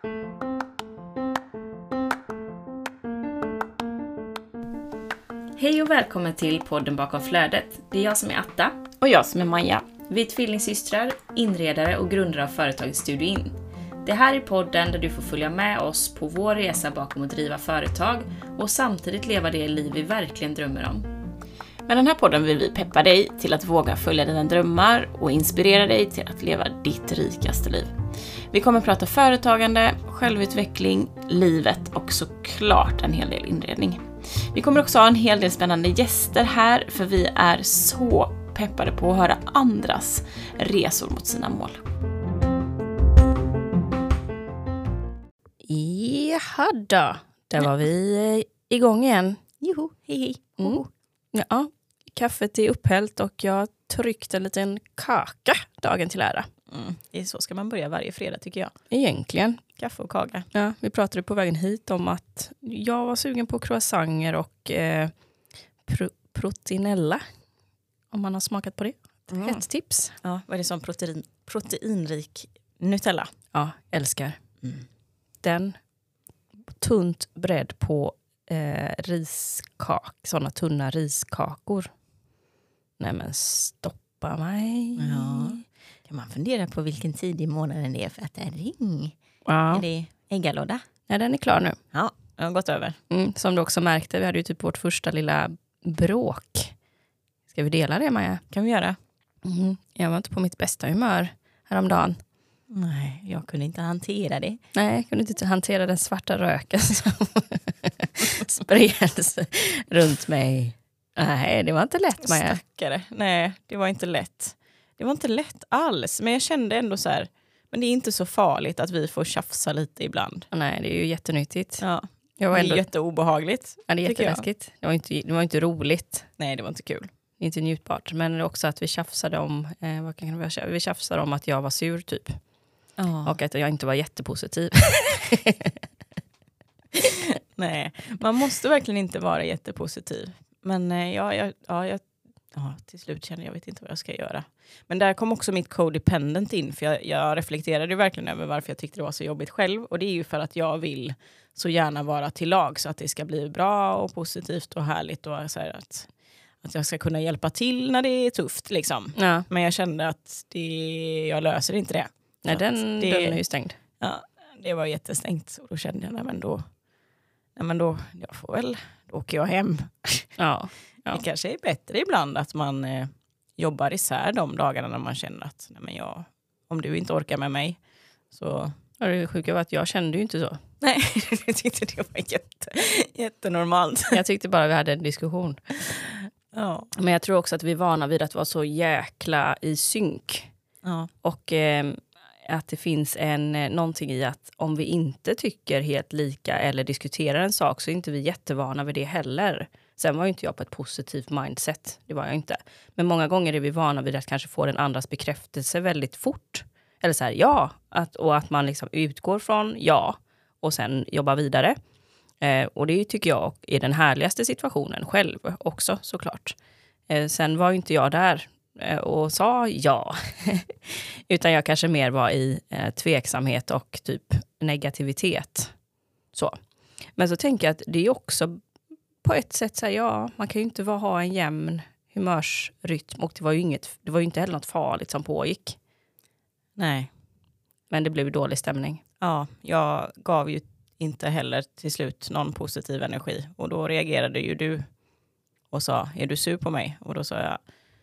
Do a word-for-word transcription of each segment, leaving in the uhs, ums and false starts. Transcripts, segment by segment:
Hej och välkommen till podden Bakom flödet. Det är jag som är Atta. Och jag som är Maja. Vi är tvillingsystrar, inredare och grundare av företaget Studio In. Det här är podden där du får följa med oss på vår resa bakom att driva företag och samtidigt leva det liv vi verkligen drömmer om. Med den här podden vill vi peppa dig till att våga följa dina drömmar och inspirera dig till att leva ditt rikaste liv. Vi kommer att prata företagande, självutveckling, livet och såklart en hel del inredning. Vi kommer också ha en hel del spännande gäster här för vi är så peppade på att höra andras resor mot sina mål. Jaha då, där var vi igång igen. Joho, hej hej. Mm. Ja, kaffet är upphällt och jag tryckte en liten kaka dagen till ära. Mm. Det är så ska man börja varje fredag tycker jag. Egentligen. Kaffe och kaka. Ja, vi pratade på vägen hit om att jag var sugen på croissanter och eh, pro- proteinella. Om man har smakat på det. Mm. Ett tips. Ja, vad är det som protein, proteinrik Nutella? Ja, älskar. Mm. Den tunt bredd på eh, riskak, sådana tunna riskakor. Nej men stoppa mig. Ja. Kan man fundera på vilken tid i månaden det är för att det är ring? Ja. Är det äggalåda? Nej, den är klar nu. Ja, jag har gått över. Mm, som du också märkte, vi hade ju typ vårt första lilla bråk. Ska vi dela det, Maja? Kan vi göra? Mm. Jag var inte på mitt bästa humör häromdagen. Nej, jag kunde inte hantera det. Nej, jag kunde inte hantera den svarta röken som spreds runt mig. Nej, det var inte lätt, Maja. Stackare. Nej, det var inte lätt. Det var inte lätt alls. Men jag kände ändå så här, men det är inte så farligt att vi får tjafsa lite ibland. Nej, det är ju jättenyttigt. Ja, Jag var det ändå... är jätteobehagligt. Ja, det är jätteläskigt. Det var, inte, det var inte roligt. Nej, det var inte kul. Det är inte njutbart. Men också att vi tjafsade om, eh, vad kan det vara? Vi tjafsade om att jag var sur typ. Ja. Och att jag inte var jättepositiv. Nej, man måste verkligen inte vara jättepositiv. Men eh, ja, jag, ja, jag, ja, till slut känner jag vet inte vad jag ska göra. Men där kom också mitt codependent in. För jag, jag reflekterade verkligen över varför jag tyckte det var så jobbigt själv. Och det är ju för att jag vill så gärna vara till lag. Så att det ska bli bra och positivt och härligt. Och så här att, att jag ska kunna hjälpa till när det är tufft. Liksom. Ja. Men jag kände att det, jag löser inte det. Nej, den det, dörren är ju stängd. Ja, det var jättestängt. Och då kände jag, nej men då, nej men då, jag får väl, då åker jag hem. Ja. Ja. Det kanske är bättre ibland att man eh, jobbar isär de dagarna när man känner att, nej men jag, om du inte orkar med mig så... Ja, det sjuka var att jag kände ju inte så. Nej, jag tyckte det var jätte, jättenormalt. Jag tyckte bara vi hade en diskussion. Ja. Men jag tror också att vi är vana vid att vara så jäkla i synk. Ja. Och eh, att det finns en, någonting i att om vi inte tycker helt lika eller diskuterar en sak så är inte vi jättevana vid det heller. Sen var ju inte jag på ett positivt mindset, det var jag inte. Men många gånger är vi vana vid att kanske få den andras bekräftelse väldigt fort. Eller så här, ja. Att, och att man liksom utgår från ja och sen jobbar vidare. Eh, och det tycker jag är den härligaste situationen själv också såklart. Eh, sen var ju inte jag där och sa ja. Utan jag kanske mer var i eh, tveksamhet och typ negativitet. Så. Men så tänker jag att det är också på ett sätt så här, ja, man kan ju inte vara, ha en jämn humörsrytm. Och det var ju inget, det var ju inte heller något farligt som pågick. Nej. Men det blev dålig stämning. Ja, jag gav ju inte heller till slut någon positiv energi. Och då reagerade ju du och sa, är du sur på mig? Och då sa jag,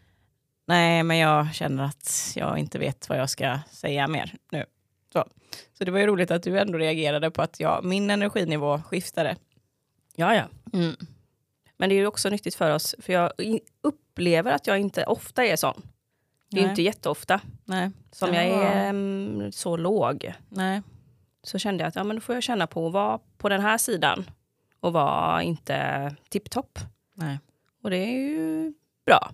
nej, men jag känner att jag inte vet vad jag ska säga mer nu. Så, så det var ju roligt att du ändå reagerade på att jag, min energinivå skiftade. Ja, ja. Mm. Men det är ju också nyttigt för oss. För jag upplever att jag inte ofta är sån. Det är ju inte jätteofta Nej. som jag är um, så låg. Nej. Så kände jag att ja, men då får jag känna på att vara på den här sidan. Och vara inte tipptopp. Nej. Och det är ju bra.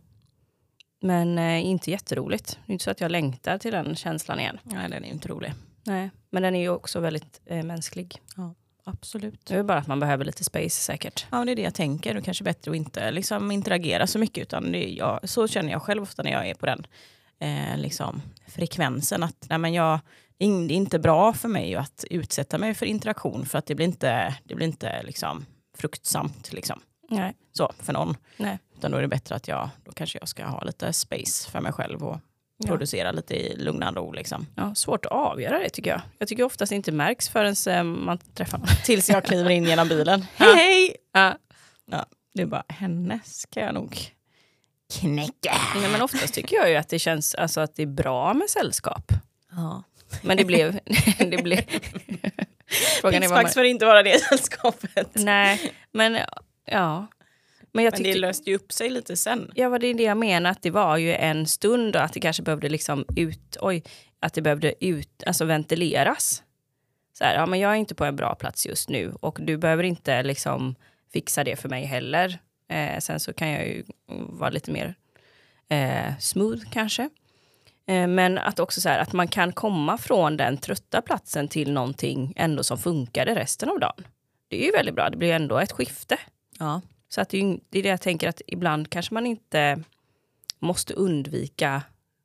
Men eh, inte jätteroligt. Det är inte så att jag längtar till den känslan igen. Nej, den är inte rolig. Nej, men den är ju också väldigt eh, mänsklig. Ja, absolut. Det är bara att man behöver lite space säkert. Ja, det är det jag tänker. Det är kanske bättre att inte liksom interagera så mycket. Utan det är jag, så känner jag själv ofta när jag är på den eh, liksom, frekvensen. Att nej, men jag, det är inte bra för mig att utsätta mig för interaktion, för att det blir inte, det blir inte liksom fruktsamt liksom. Nej. Så för någon. Nej. Utan då är det bättre att jag, då kanske jag ska ha lite space för mig själv och Ja. producera lite i lugn och ro liksom. Ja, svårt att avgöra det tycker jag. Jag tycker oftast det inte märks förrän eh, man träffar någon. Tills jag kliver in genom bilen. Ja. Hej hej! Ja. Ja, det är bara, henne ska jag nog knäcka. Nej, men oftast tycker jag ju att det känns alltså, att det är bra med sällskap. Ja. Men det blev... det blev Frågan är vad man... Pixpax för inte vara det sällskapet. Nej, men ja. Men, jag Men tyckte... det löste ju upp sig lite sen. Ja, vad det är det jag menar, att det var ju en stund och att det kanske behövde liksom ut, oj, att det behövde ut, alltså ventileras. Så här, ja men jag är inte på en bra plats just nu och du behöver inte liksom fixa det för mig heller. Eh, sen så kan jag ju vara lite mer eh, smooth kanske. Eh, men att också så här, att man kan komma från den trötta platsen till någonting ändå som funkade resten av dagen. Det är ju väldigt bra, det blir ändå ett skifte. Ja. Så att det, är, det är det jag tänker, att ibland kanske man inte måste undvika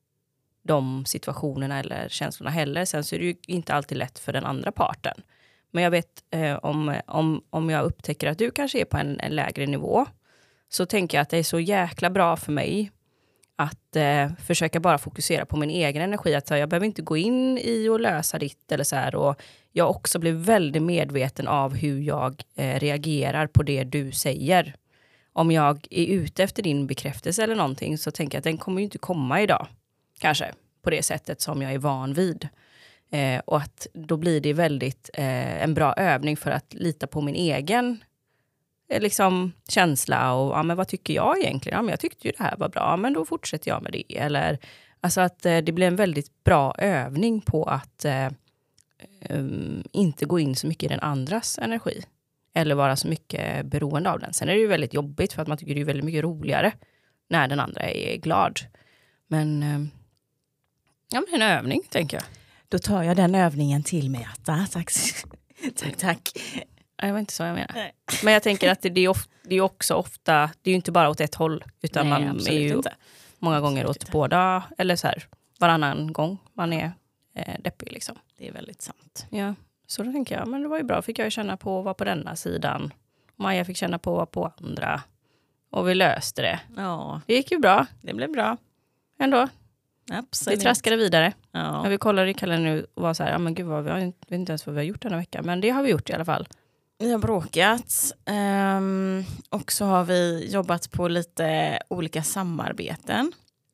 de situationerna eller känslorna heller. Sen så är det ju inte alltid lätt för den andra parten. Men jag vet eh, om, om, om jag upptäcker att du kanske är på en, en lägre nivå, så tänker jag att det är så jäkla bra för mig att eh, försöka bara fokusera på min egen energi. Att jag behöver inte gå in i och lösa ditt eller så här. Och jag också blir väldigt medveten av hur jag eh, reagerar på det du säger. Om jag är ute efter din bekräftelse eller någonting, så tänker jag att den kommer ju inte komma idag. Kanske på det sättet som jag är van vid. Eh, och att då blir det väldigt eh, en bra övning för att lita på min egen eh, liksom, känsla. Och ja, men vad tycker jag egentligen? Ja, men jag tyckte ju det här var bra, men då fortsätter jag med det. Eller, alltså att eh, det blir en väldigt bra övning på att eh, um, inte gå in så mycket i den andras energi. Eller vara så mycket beroende av den. Sen är det ju väldigt jobbigt för att man tycker det är väldigt mycket roligare när den andra är glad. Men, eh, ja, men en övning tänker jag. Då tar jag den övningen till mig. Tack, tack, tack. Det var inte så jag menar. Nej. Men jag tänker att det, det, är of, det är också ofta, det är ju inte bara åt ett håll. Utan Nej, man är ju inte. många gånger Absolut åt inte. båda, eller så här, varannan gång man är eh, deppig liksom. Det är väldigt sant. Ja, så då tänker jag, men det var ju bra. Fick jag ju känna på att vara på denna sidan. Maja fick känna på att vara på andra. Och vi löste det. Ja, Det gick ju bra det blev bra. ändå. Absolut. Vi traskade vidare. Ja. När vi kollade i kalendern nu och var så här, ja men gud vad, vi har inte, vet inte ens vad vi har gjort den här veckan. Men det har vi gjort i alla fall. Vi har bråkat. Um, och så har vi jobbat på lite olika samarbeten.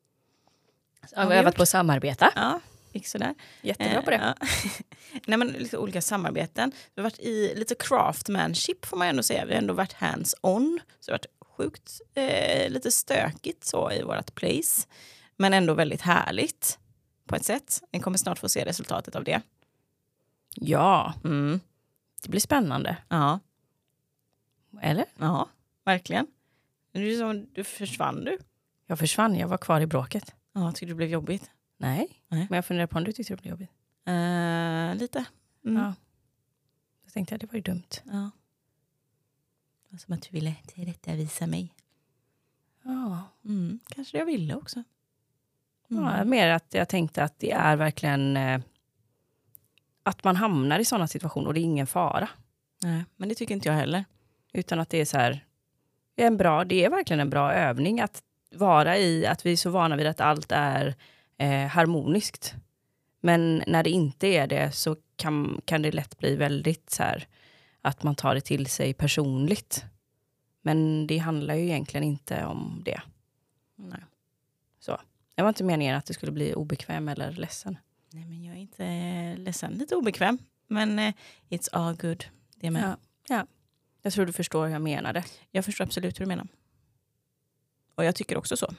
Ja, vi har övat på att samarbeta. Ja, gick sådär. Jättebra på det. Eh, ja. Nej, men lite olika samarbeten. Vi har varit i lite craftmanship får man ändå säga. Vi har ändå varit hands-on. Så det har varit sjukt eh, lite stökigt så i vårt place. Men ändå väldigt härligt på ett sätt. Ni kommer snart få se resultatet av det. Ja, Mm. det blir spännande. Ja. Eller? Ja, verkligen. Du, som, du försvann du? Jag försvann, jag var kvar i bråket. Ja, tyckte det blev jobbigt? Nej, Nej. men jag funderar på om du tyckte det blev jobbigt. Uh, lite. Mm. Ja. Då tänkte jag, det var ju dumt. Ja. Det var som att du ville tillrättavisa mig. Ja. Mm. Kanske jag ville också. Mm. Ja, mer att jag tänkte att det är verkligen eh, att man hamnar i sådana situationer och det är ingen fara. Nej, men det tycker inte jag heller. Utan att det är så här, det är, en bra, det är verkligen en bra övning att vara i, att vi är så vana vid att allt är eh, harmoniskt. Men när det inte är det så kan, kan det lätt bli väldigt så här, att man tar det till sig personligt. Men det handlar ju egentligen inte om det. Nej. Så. Det var inte meningen att det skulle bli obekväm eller ledsen. Nej, men jag är inte ledsen. Lite obekväm. Men eh, it's all good. Det med. Ja. Ja. Jag tror du förstår hur jag menade. Jag förstår absolut hur du menar. Och jag tycker också så.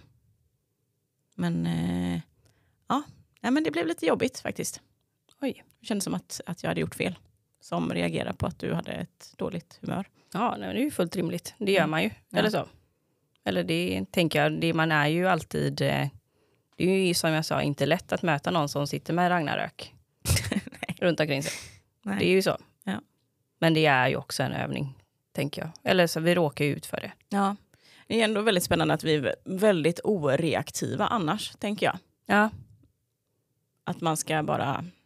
Men eh, ja, nej, men det blev lite jobbigt faktiskt. Oj. Det kändes som att, att jag hade gjort fel. Som reagerar på att du hade ett dåligt humör. Ja, nej, det är ju fullt rimligt. Det gör man ju. Ja. Eller så. Eller det tänker jag, det, man är ju alltid... Eh, det är ju som jag sa inte lätt att möta någon som sitter med Ragnarök runt omkring sig. Nej. Det är ju så. Ja. Men det är ju också en övning, tänker jag. Eller så vi råkar ju ut för det. Ja. Det är ändå väldigt spännande att vi är väldigt oreaktiva annars, tänker jag. Ja. Att man ska bara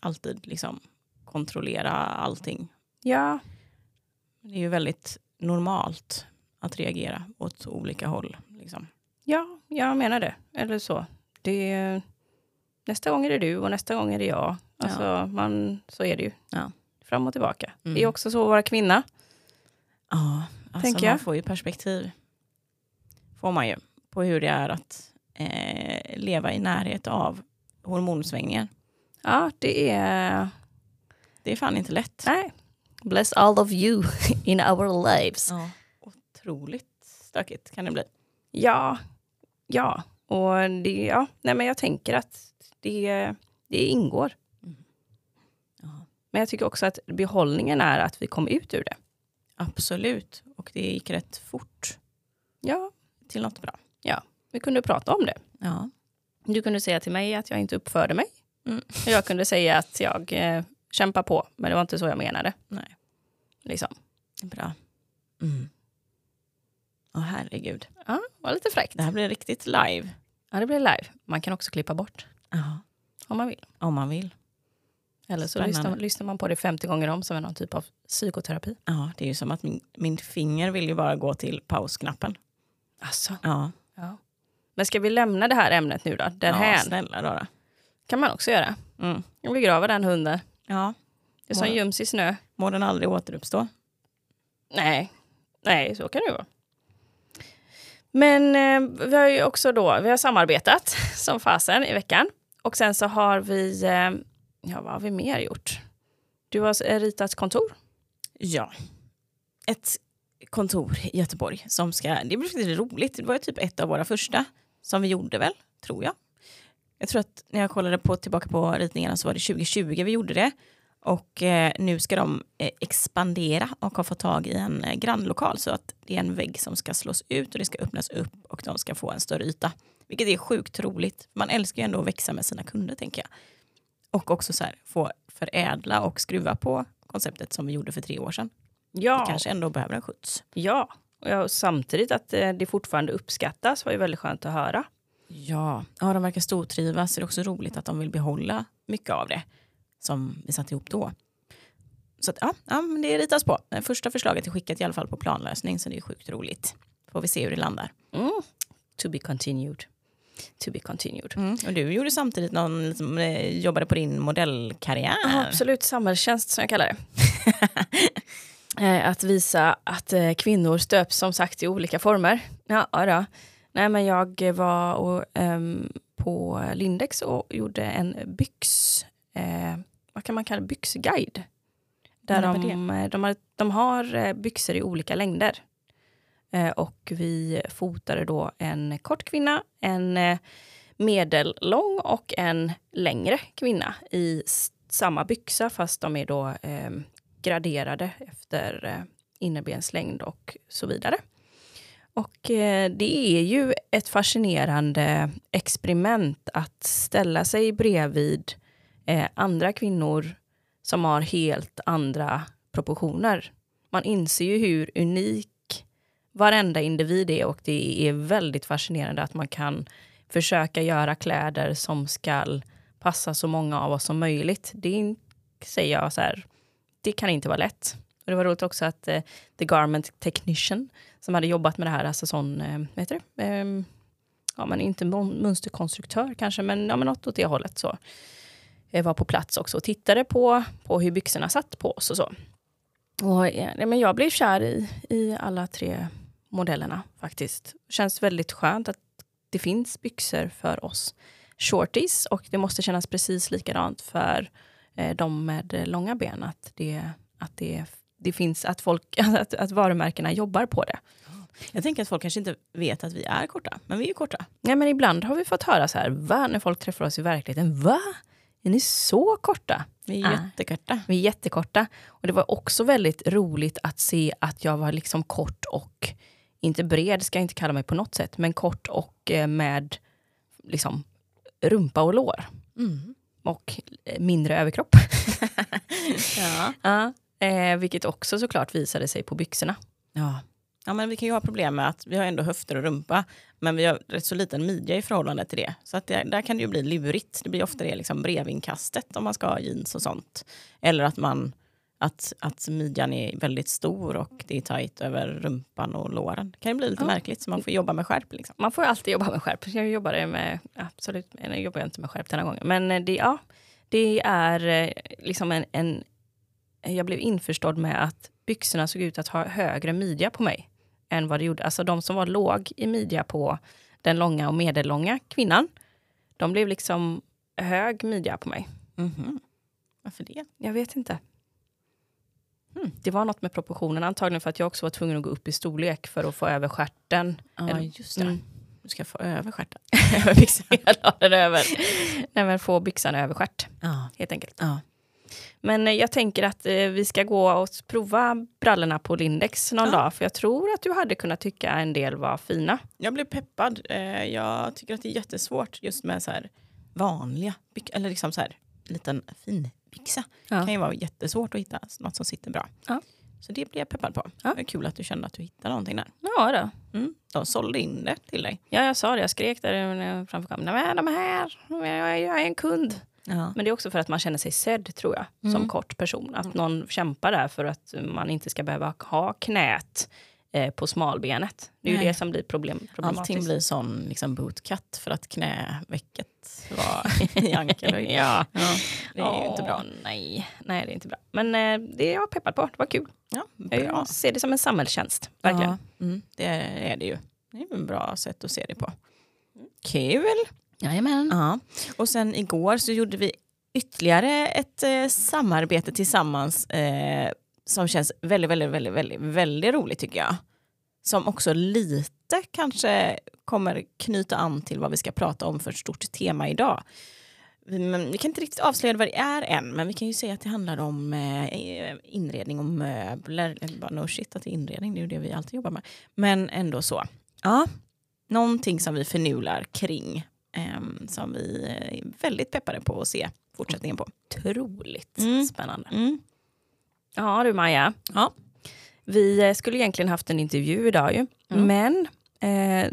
alltid liksom kontrollera allting. Ja. Det är ju väldigt normalt att reagera åt olika håll. Liksom. Ja, jag menar det. Eller så. Det är, nästa gång är det du och nästa gång är det jag. Alltså, ja. man, så är det ju. Ja. Fram och tillbaka. Mm. Det är också så att vara kvinna. Ja, alltså man jag. får ju perspektiv. Får man ju. På hur det är att eh, leva i närhet av hormonsvängningen. Ja, det är... Det är fan inte lätt. Nej. Bless all of you in our lives. Ja, otroligt stökigt kan det bli. Ja, ja. Och det, ja, nej men jag tänker att det, det ingår. Mm. Ja. Men jag tycker också att behållningen är att vi kom ut ur det. Absolut. Och det gick rätt fort. Ja. Till något bra. Ja, vi kunde prata om det. Ja. Du kunde säga till mig att jag inte uppförde mig. Mm. Och jag kunde säga att jag eh, kämpar på. Men det var inte så jag menade. Nej. Liksom. Bra. Mm. Åh herregud. Ja, det var lite fräckt. Det här blir riktigt live. Ja, det blir live. Man kan också klippa bort. Ja. Om man vill. Om man vill. Eller så lyssnar, lyssnar man på det femtio gånger om som är någon typ av psykoterapi. Ja, det är ju som att min, min finger vill ju bara gå till pausknappen. Alltså. Ja. Ja. Men ska vi lämna det här ämnet nu då? Därhän. Ja, snälla då. då. Kan man också göra. Mm. Jag begraver den hunden. Ja. Det är som göms i snö. Må den aldrig återuppstå? Nej. Nej, så kan det vara. Men eh, vi har ju också då, vi har samarbetat som fasen i veckan. Och sen så har vi, eh, ja vad har vi mer gjort? Du har ritat kontor. Ja. Ett kontor i Göteborg som ska, det blir riktigt roligt. Det var ju typ ett av våra första som vi gjorde väl, tror jag. Jag tror att när jag kollade på, tillbaka på ritningarna så var det tjugo tjugo vi gjorde det. Och eh, nu ska de eh, expandera och ha fått tag i en eh, grannlokal så att det är en vägg som ska slås ut och det ska öppnas upp och de ska få en större yta. Vilket är sjukt roligt. Man älskar ju ändå att växa med sina kunder, tänker jag. Och också så här, få förädla och skruva på konceptet som vi gjorde för tre år sedan. Ja. Det kanske ändå behöver en skjuts. Ja, och jag, samtidigt att eh, det fortfarande uppskattas var ju väldigt skönt att höra. Ja, ja de verkar stortrivas. Det är också roligt att de vill behålla mycket av det som vi satt ihop då. Så att, ja, ja, men det ritas på. Första förslaget är skickat i alla fall på planlösning så det är sjukt roligt. Får vi se hur det landar. Mm. To be continued. To be continued. Mm. Och du gjorde samtidigt någon som eh, jobbade på din modellkarriär. Ja, absolut, samhällstjänst som jag kallar det. eh, att visa att eh, kvinnor stöps som sagt i olika former. Ja, ja. Nej, men jag var och, um, på Lindex och gjorde en byx, eh, vad kan man kalla byxguide. Där de, de, har, de har byxor i olika längder. Eh, och vi fotade då en kort kvinna, en eh, medellång och en längre kvinna i s- samma byxa fast de är då eh, graderade efter eh, innerbenslängd och så vidare. Och eh, det är ju ett fascinerande experiment att ställa sig bredvid eh, andra kvinnor som har helt andra proportioner. Man inser ju hur unik varenda individ är och det är väldigt fascinerande att man kan försöka göra kläder som ska passa så många av oss som möjligt. Det säger jag så här, det kan inte vara lätt. Och det var roligt också att uh, The Garment Technician som hade jobbat med det här, alltså sån, uh, vad heter det? Um, ja, men inte mönsterkonstruktör kanske, men, ja, men något åt det hållet så. Jag var på plats också och tittade på, på hur byxorna satt på oss och så. Och, ja, men jag blev kär i, i alla tre modellerna faktiskt. Det känns väldigt skönt att det finns byxor för oss shorties och det måste kännas precis likadant för eh, de med långa ben. Att det, att det, det finns, att, folk, att, att varumärkena jobbar på det. Jag tänker att folk kanske inte vet att vi är korta, men vi är ju korta. Nej, men ibland har vi fått höra så här, va? När folk träffar oss i verkligheten, va? Är ni så korta? Vi är ah, jättekorta. Vi är jättekorta. Och det var också väldigt roligt att se att jag var liksom kort och inte bred, ska jag inte kalla mig på något sätt, men kort och eh, med liksom rumpa och lår. Mm. Och eh, mindre överkropp. Ja. ja, eh, vilket också såklart visade sig på byxorna. Ja. ja, men vi kan ju ha problem med att vi har ändå höfter och rumpa, men vi har rätt så liten midja i förhållande till det. Så att det, där kan det ju bli lurigt. Det blir ofta det liksom brevinkastet om man ska ha jeans och sånt. Eller att man att, att midjan är väldigt stor och det är tajt över rumpan och låren. Det kan ju bli lite ja. märkligt, så man får jobba med skärp. Liksom. Man får alltid jobba med skärp. Jag jobbar med, absolut, jag jobbar inte med skärp den här gången. Men det, ja, det är liksom en, en... Jag blev införstådd med att byxorna såg ut att ha högre midja på mig än vad det gjorde. Alltså de som var låg i midja på den långa och medellånga kvinnan, de blev liksom hög midja på mig. Mm-hmm. Varför det? Jag vet inte. Hmm. Det var något med proportionen, antagligen för att jag också var tvungen att gå upp i storlek för att få över stjärten. Ja, Eller, just det. Mm. Du ska få över stjärten. jag la den över. Nej, men få byxan över stjärt, ja. helt enkelt. Ja. Men jag tänker att eh, vi ska gå och prova brallorna på Lindex någon ja. dag. För jag tror att du hade kunnat tycka en del var fina. Jag blev peppad. Eh, jag tycker att det är jättesvårt just med så här vanliga byxor. Eller liksom så här liten fin byxa. Ja. Det kan ju vara jättesvårt att hitta något som sitter bra. Ja. Så det blir jag peppad på. Ja. Det är kul att du kände att du hittade någonting där. Ja då. Mm. De sålde in det till dig. Ja, jag sa det. Jag skrek där framför kameran. Nej, men de här. Jag är en kund. Ja. Men det är också för att man känner sig sedd, tror jag, mm. som kort person. Att någon kämpar där för att man inte ska behöva ha knät eh, på smalbenet. Det är Nej. ju det som blir problem, problematiskt. Allting blir sån liksom bootcut för att knävecket var i ankelhöjd. ja. ja, det är oh, ju inte bra. Nej. nej, det är inte bra. Men eh, det är jag peppad på. Det var kul. Ja, bra. Jag ser det som en samhällstjänst, verkligen. Ja, mm, det är det ju. Det är ett bra sätt att se det på. Kul! Jajamän. Ja. Och sen igår så gjorde vi ytterligare ett eh, samarbete tillsammans eh, som känns väldigt, väldigt, väldigt, väldigt, väldigt roligt tycker jag. Som också lite kanske kommer knyta an till vad vi ska prata om för ett stort tema idag. Vi, men, vi kan inte riktigt avslöja vad det är än, men vi kan ju säga att det handlar om eh, inredning och möbler. Eller bara no shit att det är inredning, det är ju det vi alltid jobbar med. Men ändå så. Ja, någonting som vi förnular kring. Um, som vi är väldigt peppade på att se fortsättningen på. Otroligt mm. spännande. Mm. Ja du Maja. Ja. Vi skulle egentligen haft en intervju idag ju. Mm. Men eh,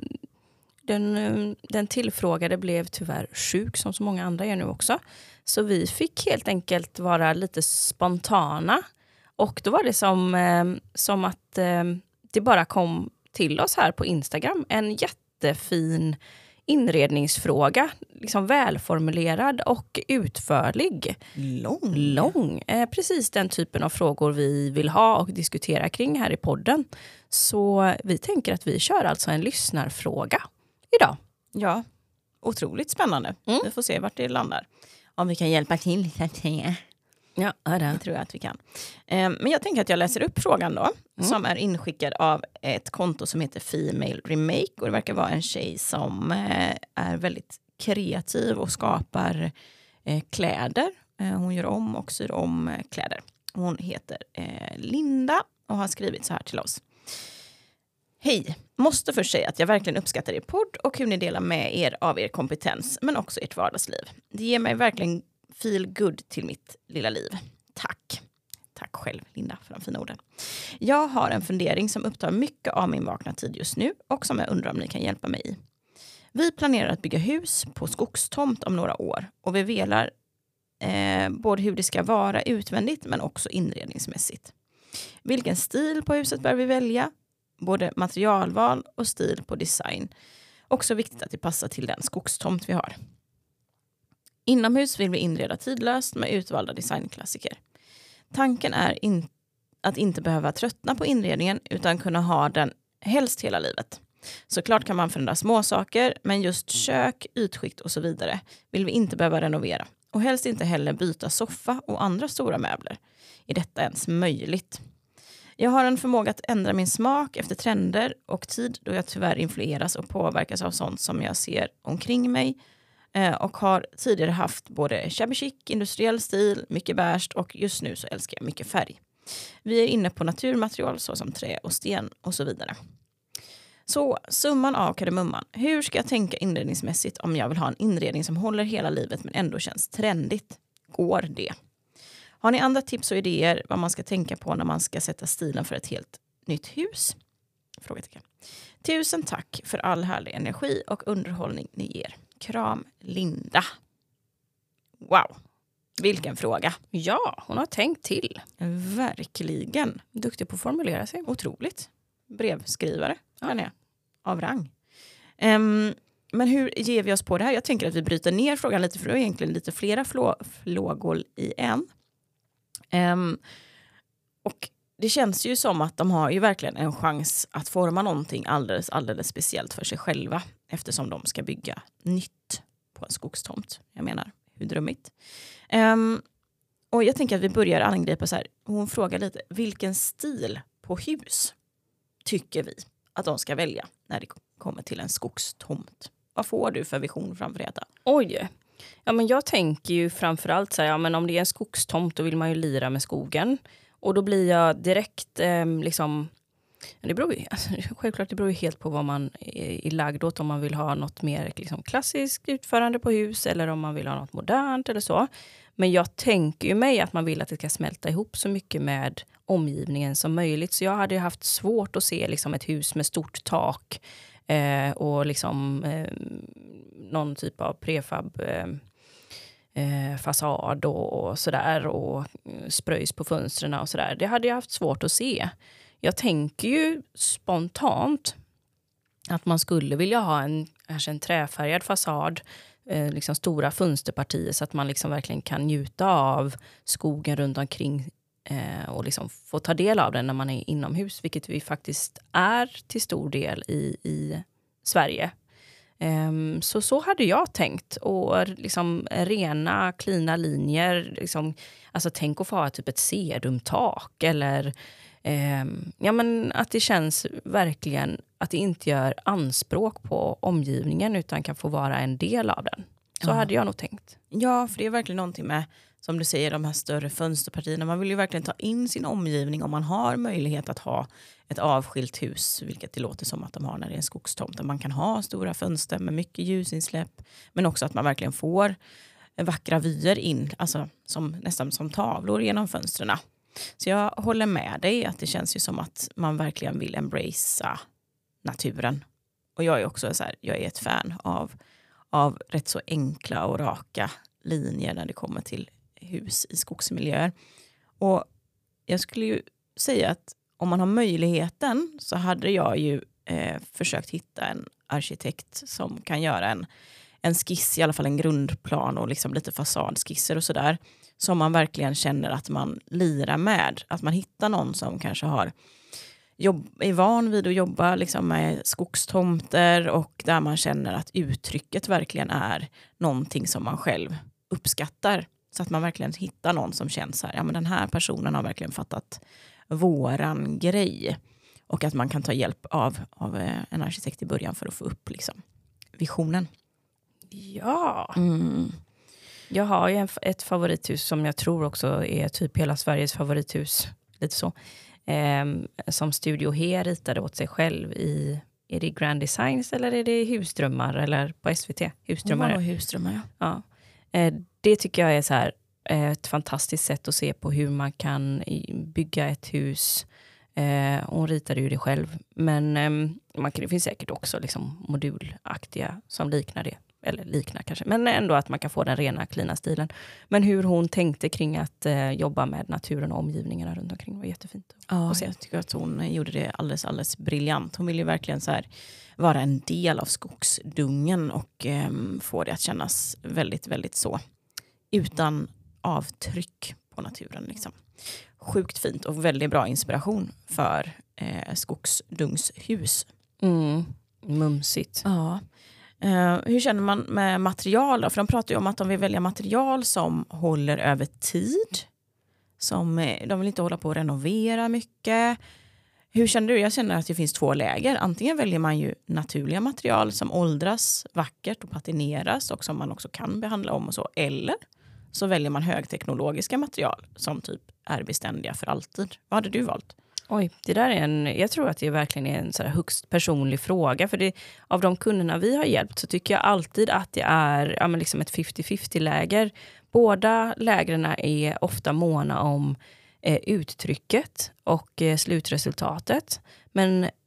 den, den tillfrågade blev tyvärr sjuk som så många andra är nu också. Så vi fick helt enkelt vara lite spontana. Och då var det som, eh, som att eh, det bara kom till oss här på Instagram. En jättefin inredningsfråga, liksom välformulerad och utförlig. Lång. Lång. Eh, precis den typen av frågor vi vill ha och diskutera kring här i podden. Så vi tänker att vi kör alltså en lyssnarfråga idag. Ja, otroligt spännande. Mm. Vi får se vart det landar. Om vi kan hjälpa till. Ja, det. det tror jag att vi kan. Eh, men jag tänker att jag läser upp frågan då. Mm. Som är inskickad av ett konto som heter Female Remake. Och det verkar vara en tjej som eh, är väldigt kreativ och skapar eh, kläder. Eh, hon gör om och syr om eh, kläder. Hon heter eh, Linda och har skrivit så här till oss. Hej, måste först säga att jag verkligen uppskattar er podd och hur ni delar med er av er kompetens men också ert vardagsliv. Det ger mig verkligen feel good till mitt lilla liv. Tack. Tack själv, Linda, för de fina orden. Jag har en fundering som upptar mycket av min vakna tid just nu och som jag undrar om ni kan hjälpa mig i. Vi planerar att bygga hus på skogstomt om några år och vi velar eh, både hur det ska vara utvändigt men också inredningsmässigt. Vilken stil på huset bör vi välja? Både materialval och stil på design. Också viktigt att det passar till den skogstomt vi har. Inomhus vill vi inreda tidlöst med utvalda designklassiker. Tanken är in- att inte behöva tröttna på inredningen utan kunna ha den helst hela livet. Såklart kan man förändra små saker, men just kök, ytskikt och så vidare vill vi inte behöva renovera. Och helst inte heller byta soffa och andra stora möbler. Är detta ens möjligt? Jag har en förmåga att ändra min smak efter trender och tid då jag tyvärr influeras och påverkas av sånt som jag ser omkring mig. Och har tidigare haft både shabby chic, industriell stil, mycket bärst och just nu så älskar jag mycket färg. Vi är inne på naturmaterial såsom trä och sten och så vidare. Så summan av kardemumman. Hur ska jag tänka inredningsmässigt om jag vill ha en inredning som håller hela livet men ändå känns trendigt? Går det? Har ni andra tips och idéer vad man ska tänka på när man ska sätta stilen för ett helt nytt hus? Frågetecken. Tusen tack för all härlig energi och underhållning ni ger. Kram, Linda. Wow, vilken fråga. Ja, hon har tänkt till. Verkligen. Duktig på att formulera sig. Otroligt. Brevskrivare, ja. Han är. Av rang. Um, men hur ger vi oss på det här? Jag tänker att vi bryter ner frågan lite, för det är egentligen lite flera flå- frågor i en. Um, och det känns ju som att de har ju verkligen en chans att forma någonting alldeles, alldeles speciellt för sig själva, eftersom de ska bygga nytt på en skogstomt. Jag menar, hur drömmigt. Um, och jag tänker att vi börjar angripa så här. Hon frågar lite, vilken stil på hus tycker vi att de ska välja när det kommer till en skogstomt? Vad får du för vision framför detta? Oj, ja, men jag tänker ju framförallt så här, ja, men om det är en skogstomt då vill man ju lira med skogen. Och då blir jag direkt eh, liksom, det beror ju, alltså, självklart det beror ju helt på vad man är, är lagd åt, om man vill ha något mer liksom, klassiskt utförande på hus eller om man vill ha något modernt eller så. Men jag tänker ju mig att man vill att det ska smälta ihop så mycket med omgivningen som möjligt. Så jag hade ju haft svårt att se liksom, ett hus med stort tak eh, och liksom eh, någon typ av prefab eh, eh, fasad och, och sådär och spröjs på fönstren och sådär. Det hade jag haft svårt att se. Jag tänker ju spontant att man skulle vilja ha en, kanske en träfärgad fasad, eh, liksom stora fönsterpartier så att man liksom verkligen kan njuta av skogen runt omkring eh, och liksom få ta del av den när man är inomhus, vilket vi faktiskt är till stor del i, i Sverige. Um, så så hade jag tänkt, och liksom rena, klina linjer, liksom, alltså tänk att få ha typ ett serumtak eller um, ja, men att det känns verkligen att det inte gör anspråk på omgivningen utan kan få vara en del av den. Så ja. Hade jag nog tänkt. Ja, för det är verkligen någonting med, som du säger, de här större fönsterpartierna. Man vill ju verkligen ta in sin omgivning om man har möjlighet att ha ett avskilt hus, vilket det låter som att de har när det är en skogstomt. Där man kan ha stora fönster med mycket ljusinsläpp, men också att man verkligen får vackra vyer in, alltså som, nästan som tavlor genom fönstren. Så jag håller med dig att det känns ju som att man verkligen vill embracea naturen. Och jag är också så här, jag är ett fan av, av rätt så enkla och raka linjer när det kommer till hus i skogsmiljöer. Och jag skulle ju säga att om man har möjligheten så hade jag ju eh, försökt hitta en arkitekt som kan göra en, en skiss, i alla fall en grundplan och liksom lite fasadskisser och sådär, som man verkligen känner att man lirar med. Att man hittar någon som kanske har jobb, är van vid att jobba liksom med skogstomter och där man känner att uttrycket verkligen är någonting som man själv uppskattar. Så att man verkligen hittar någon som känns så här, ja men den här personen har verkligen fattat våran grej. Och att man kan ta hjälp av, av en arkitekt i början för att få upp liksom visionen. Ja. Mm. Jag har ju en, ett favorithus som jag tror också är typ hela Sveriges favorithus. Lite så. Eh, som Studio He ritade åt sig själv i, är det Grand Designs eller är det Husdrömmar eller på S V T? Husdrömmar. Oh, husdrömmar, ja. Ja. Eh, det tycker jag är så här ett fantastiskt sätt att se på hur man kan bygga ett hus. Eh, hon ritade ju det själv. Men eh, man kan, det finns säkert också liksom modulaktiga som liknar det. Eller liknar kanske. Men ändå att man kan få den rena, klina stilen. Men hur hon tänkte kring att eh, jobba med naturen och omgivningarna runt omkring var jättefint. Ja, jag tycker att hon gjorde det alldeles, alldeles briljant. Hon ville ju verkligen så här vara en del av skogsdungen och eh, få det att kännas väldigt, väldigt så. Utan avtryck på naturen liksom. Sjukt fint och väldigt bra inspiration för eh, skogsdungshus. Mm, mumsigt. Ja. Uh, hur känner man med material då? För de pratar ju om att de vill välja material som håller över tid. Som, eh, de vill inte hålla på att renovera mycket. Hur känner du? Jag känner att det finns två läger. Antingen väljer man ju naturliga material som åldras vackert och patineras och som man också kan behandla om och så. Eller så väljer man högteknologiska material som typ är beständiga för alltid. Vad hade du valt? Oj, det där är en, jag tror att det verkligen är en så här högst personlig fråga. För det, av de kunderna vi har hjälpt så tycker jag alltid att det är ja, men liksom ett femtio-femtio-läger. Båda lägren är ofta måna om eh, uttrycket och eh, slutresultatet. Men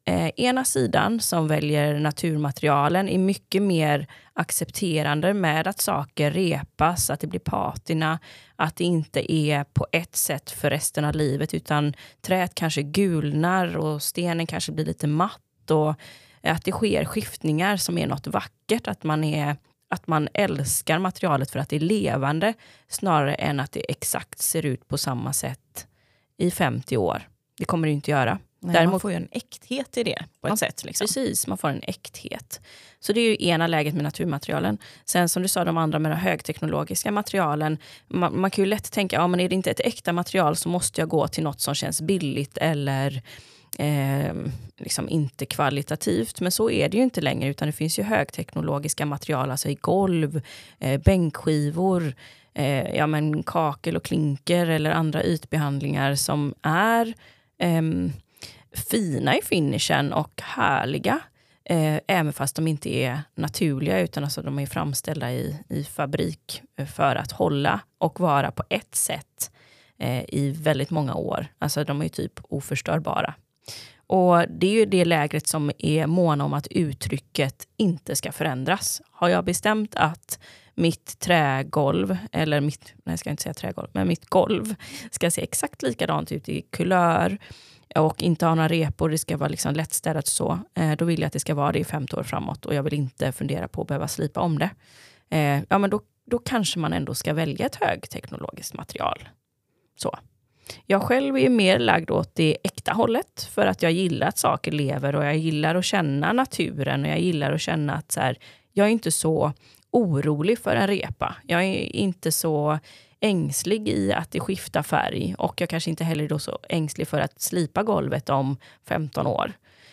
eh, ena sidan som väljer naturmaterialen är mycket mer accepterande med att saker repas, att det blir patina, att det inte är på ett sätt för resten av livet, utan träet kanske gulnar och stenen kanske blir lite matt, och att det sker skiftningar som är något vackert, att man är att man älskar materialet för att det är levande snarare än att det exakt ser ut på samma sätt i femtio år. Det kommer det inte göra. Nej, Däremot, man får ju en äkthet i det på ett man, sätt. Liksom. Precis, man får en äkthet. Så det är ju ena läget med naturmaterialen. Sen som du sa, de andra med de högteknologiska materialen. Man, man kan ju lätt tänka, ja men är det inte ett äkta material så måste jag gå till något som känns billigt eller eh, liksom inte kvalitativt. Men så är det ju inte längre, utan det finns ju högteknologiska material, alltså i golv, eh, bänkskivor, eh, ja men kakel och klinker eller andra ytbehandlingar som är eh, fina i finishen och härliga, eh, även fast de inte är naturliga, utan alltså de är framställda i, i fabrik för att hålla och vara på ett sätt eh, i väldigt många år. Alltså de är ju typ oförstörbara. Och det är ju det lägret som är måna om att uttrycket inte ska förändras. Har jag bestämt att mitt trägolv, eller mitt, nej jag ska inte säga trägolv, men mitt golv ska se exakt likadant ut i kulör och inte ha några repor, det ska vara liksom lättstädat så, eh, då vill jag att det ska vara det i femtio år framåt och jag vill inte fundera på att behöva slipa om det. Eh, ja men då, då kanske man ändå ska välja ett högteknologiskt material. Så. Jag själv är mer lagd åt det äkta hållet för att jag gillar att saker lever och jag gillar att känna naturen och jag gillar att känna att så här, jag är inte så orolig för en repa. Jag är inte så ängslig i att det skiftar färg och jag kanske inte heller är då så ängslig för att slipa golvet om femton år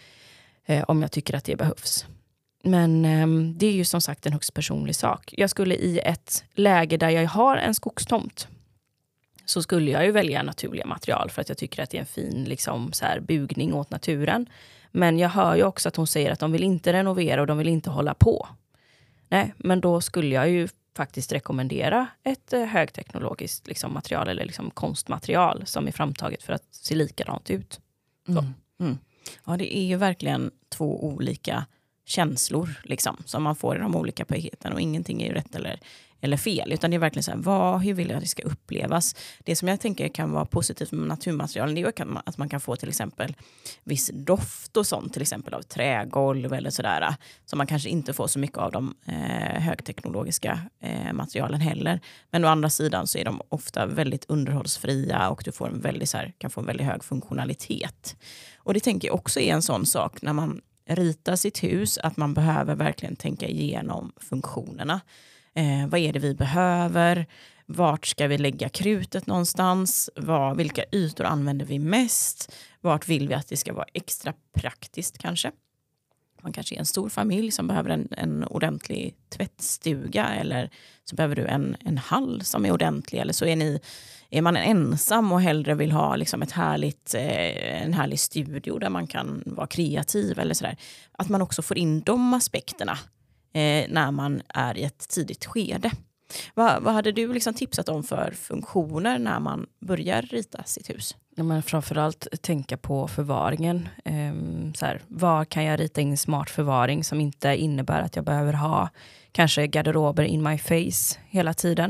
eh, om jag tycker att det behövs. Men eh, det är ju som sagt en högst personlig sak. Jag skulle i ett läge där jag har en skogstomt så skulle jag ju välja naturliga material för att jag tycker att det är en fin liksom, så här, bugning åt naturen. Men jag hör ju också att hon säger att de vill inte renovera och de vill inte hålla på. Nej, men då skulle jag ju faktiskt rekommendera ett eh, högteknologiskt liksom, material eller liksom, konstmaterial som är framtaget för att se likadant ut. Mm. Mm. Ja, det är ju verkligen två olika känslor liksom, som man får i de olika paketen och ingenting är ju rätt eller, eller fel, utan det är verkligen så här, vad, hur vill jag att det ska upplevas? Det som jag tänker kan vara positivt med naturmaterialen, det är att man kan få till exempel viss doft och sånt, till exempel av trägolv eller sådär, som man kanske inte får så mycket av de eh, högteknologiska eh, materialen heller. Men å andra sidan så är de ofta väldigt underhållsfria och du får en väldigt, så här, kan få en väldigt hög funktionalitet. Och det tänker jag också är en sån sak när man ritar sitt hus, att man behöver verkligen tänka igenom funktionerna. Eh, vad är det vi behöver? Vart ska vi lägga krutet någonstans? Vad, vilka ytor använder vi mest? Vart vill vi att det ska vara extra praktiskt kanske? Man kanske är en stor familj som behöver en, en ordentlig tvättstuga, eller så behöver du en, en hall som är ordentlig, eller så är, ni, är man ensam och hellre vill ha liksom ett härligt, eh, en härlig studio där man kan vara kreativ eller sådär. Att man också får in de aspekterna eh, när man är i ett tidigt skede. Va, vad hade du liksom tipsat om för funktioner när man börjar rita sitt hus? Ja, men framförallt tänka på förvaringen. Um, så här, var kan jag rita in smart förvaring som inte innebär att jag behöver ha kanske garderober in my face hela tiden.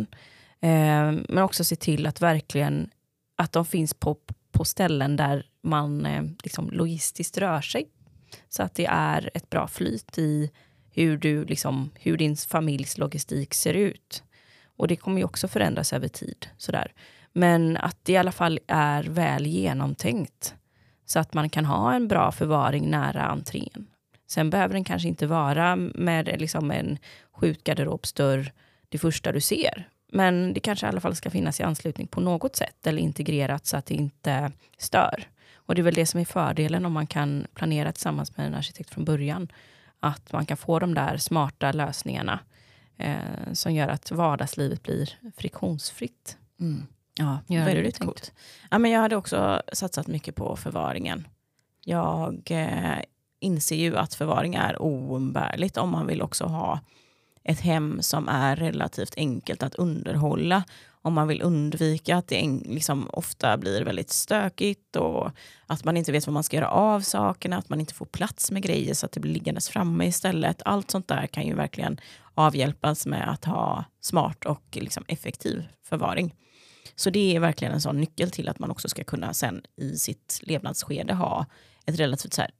Um, men också se till att verkligen att de finns på, på ställen där man eh, liksom logistiskt rör sig. Så att det är ett bra flyt i hur, du, liksom, hur din familjs logistik ser ut. Och det kommer ju också förändras över tid. Sådär. Men att det i alla fall är väl genomtänkt. Så att man kan ha en bra förvaring nära entrén. Sen behöver den kanske inte vara med liksom en skjutgarderobsdörr det första du ser. Men det kanske i alla fall ska finnas i anslutning på något sätt. Eller integrerat så att det inte stör. Och det är väl det som är fördelen om man kan planera tillsammans med en arkitekt från början. Att man kan få de där smarta lösningarna. Eh, som gör att vardagslivet blir friktionsfritt. Mm. Ja, ja, väldigt coolt. Ja, men jag hade också satsat mycket på förvaringen. Jag eh, inser ju att förvaring är oumbärligt om man vill också ha ett hem som är relativt enkelt att underhålla. om man vill undvika att det liksom ofta blir väldigt stökigt och att man inte vet vad man ska göra av sakerna, att man inte får plats med grejer så att det blir liggandes framme istället. Allt sånt där kan ju verkligen avhjälpas med att ha smart och liksom effektiv förvaring. Så det är verkligen en sån nyckel till att man också ska kunna sen i sitt levnadsskede ha ett relativt så här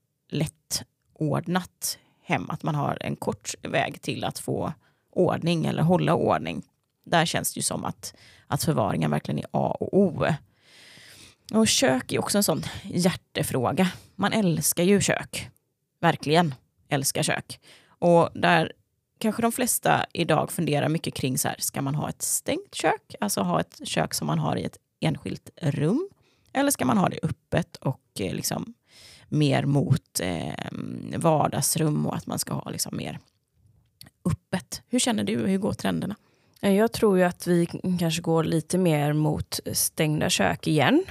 lättordnat hem. Att man har en kort väg till att få ordning eller hålla ordning. Där känns det ju som att, att förvaringen verkligen är A och O. Och kök är också en sån hjärtefråga. Man älskar ju kök. Verkligen älskar kök. Och där kanske de flesta idag funderar mycket kring så här, ska man ha ett stängt kök? Alltså ha ett kök som man har i ett enskilt rum? Eller ska man ha det öppet och eh, liksom mer mot eh, vardagsrum och att man ska ha liksom mer öppet? Hur känner du? Hur går trenderna? Jag tror ju att vi kanske går lite mer mot stängda kök igen.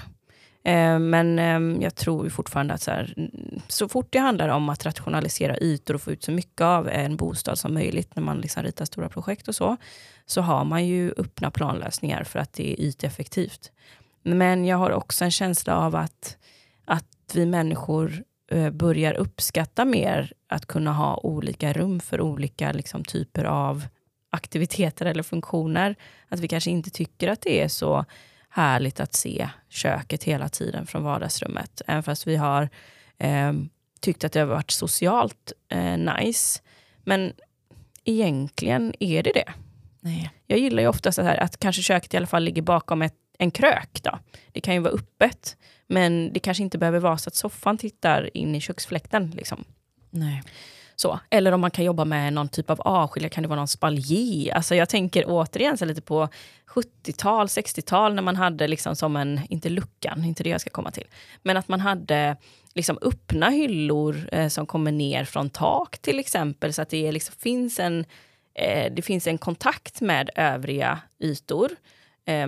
Men jag tror fortfarande att så, här, så fort det handlar om att rationalisera ytor och få ut så mycket av en bostad som möjligt när man liksom ritar stora projekt och så, så har man ju öppna planlösningar för att det är yteffektivt. Men jag har också en känsla av att, att vi människor börjar uppskatta mer att kunna ha olika rum för olika liksom, typer av aktiviteter eller funktioner. Att vi kanske inte tycker att det är så härligt att se köket hela tiden från vardagsrummet. Även fast vi har eh, tyckt att det har varit socialt eh, nice. Men egentligen är det det. Nej. Jag gillar ju ofta så här att kanske köket i alla fall ligger bakom ett, en krök då. Det kan ju vara öppet. Men det kanske inte behöver vara så att soffan tittar in i köksfläkten liksom. Nej. Så. Eller om man kan jobba med någon typ av avskilja, kan det vara någon spaljer. Alltså jag tänker återigen så lite på sjuttiotal, sextiotal när man hade liksom som en, inte luckan, inte det jag ska komma till. Men att man hade liksom öppna hyllor eh, som kommer ner från tak till exempel. Så att det liksom finns en, eh, det finns en kontakt med övriga ytor. Eh,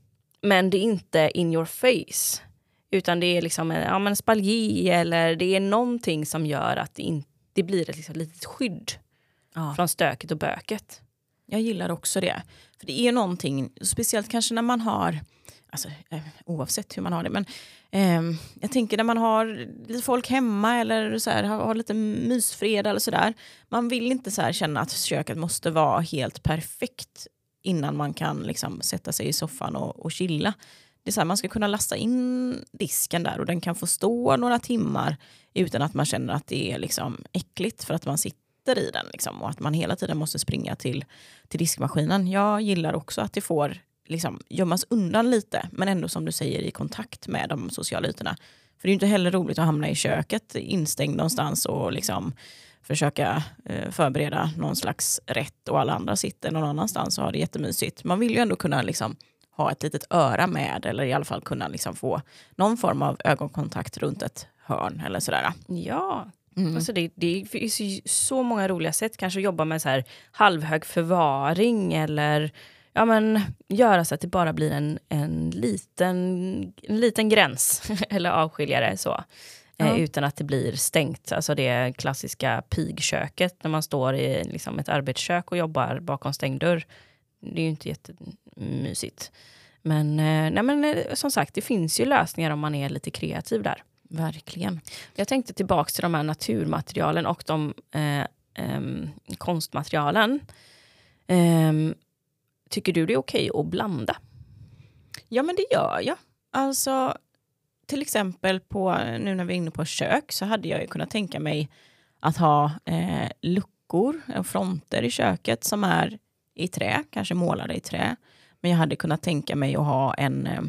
men det är inte in your face. Utan det är liksom en, ja, men spaljer eller det är någonting som gör att det inte det blir ett liksom litet skydd ja. Från stöket och böket. Jag gillar också det. För det är någonting, speciellt kanske när man har, alltså eh, oavsett hur man har det, men eh, jag tänker när man har lite folk hemma eller så här, har, har lite mysfred eller sådär. Man vill inte så här känna att köket måste vara helt perfekt innan man kan liksom sätta sig i soffan och, och chilla. Det är så här, man ska kunna lasta in disken där och den kan få stå några timmar utan att man känner att det är liksom äckligt för att man sitter i den liksom, och att man hela tiden måste springa till, till diskmaskinen. Jag gillar också att det får liksom gömmas undan lite, men ändå som du säger i kontakt med de sociala ytorna. För det är ju inte heller roligt att hamna i köket instängd någonstans och liksom försöka eh, förbereda någon slags rätt och alla andra sitter någon annanstans och har det jättemysigt. Man vill ju ändå kunna liksom ha ett litet öra med eller i alla fall kunna liksom få någon form av ögonkontakt runt ett hörn eller sådär. Ja, mm. alltså det, det finns ju så många roliga sätt. Kanske jobba med så här halvhög förvaring eller ja, men, göra så att det bara blir en, en, liten, en liten gräns eller avskiljare så. Ja. Eh, utan att det blir stängt. Alltså det klassiska pigköket när man står i liksom, ett arbetskök och jobbar bakom stängd dörr. Det är ju inte jättemysigt. Men, nej men som sagt, det finns ju lösningar om man är lite kreativ där. Verkligen. Jag tänkte tillbaka till de här naturmaterialen och de eh, eh, konstmaterialen. Eh, tycker du det är okej att blanda? Ja, men det gör jag. Alltså, till exempel på, nu när vi är inne på kök så hade jag ju kunnat tänka mig att ha eh, luckor och fronter i köket som är i trä, kanske målade i trä. Men jag hade kunnat tänka mig att ha en eh,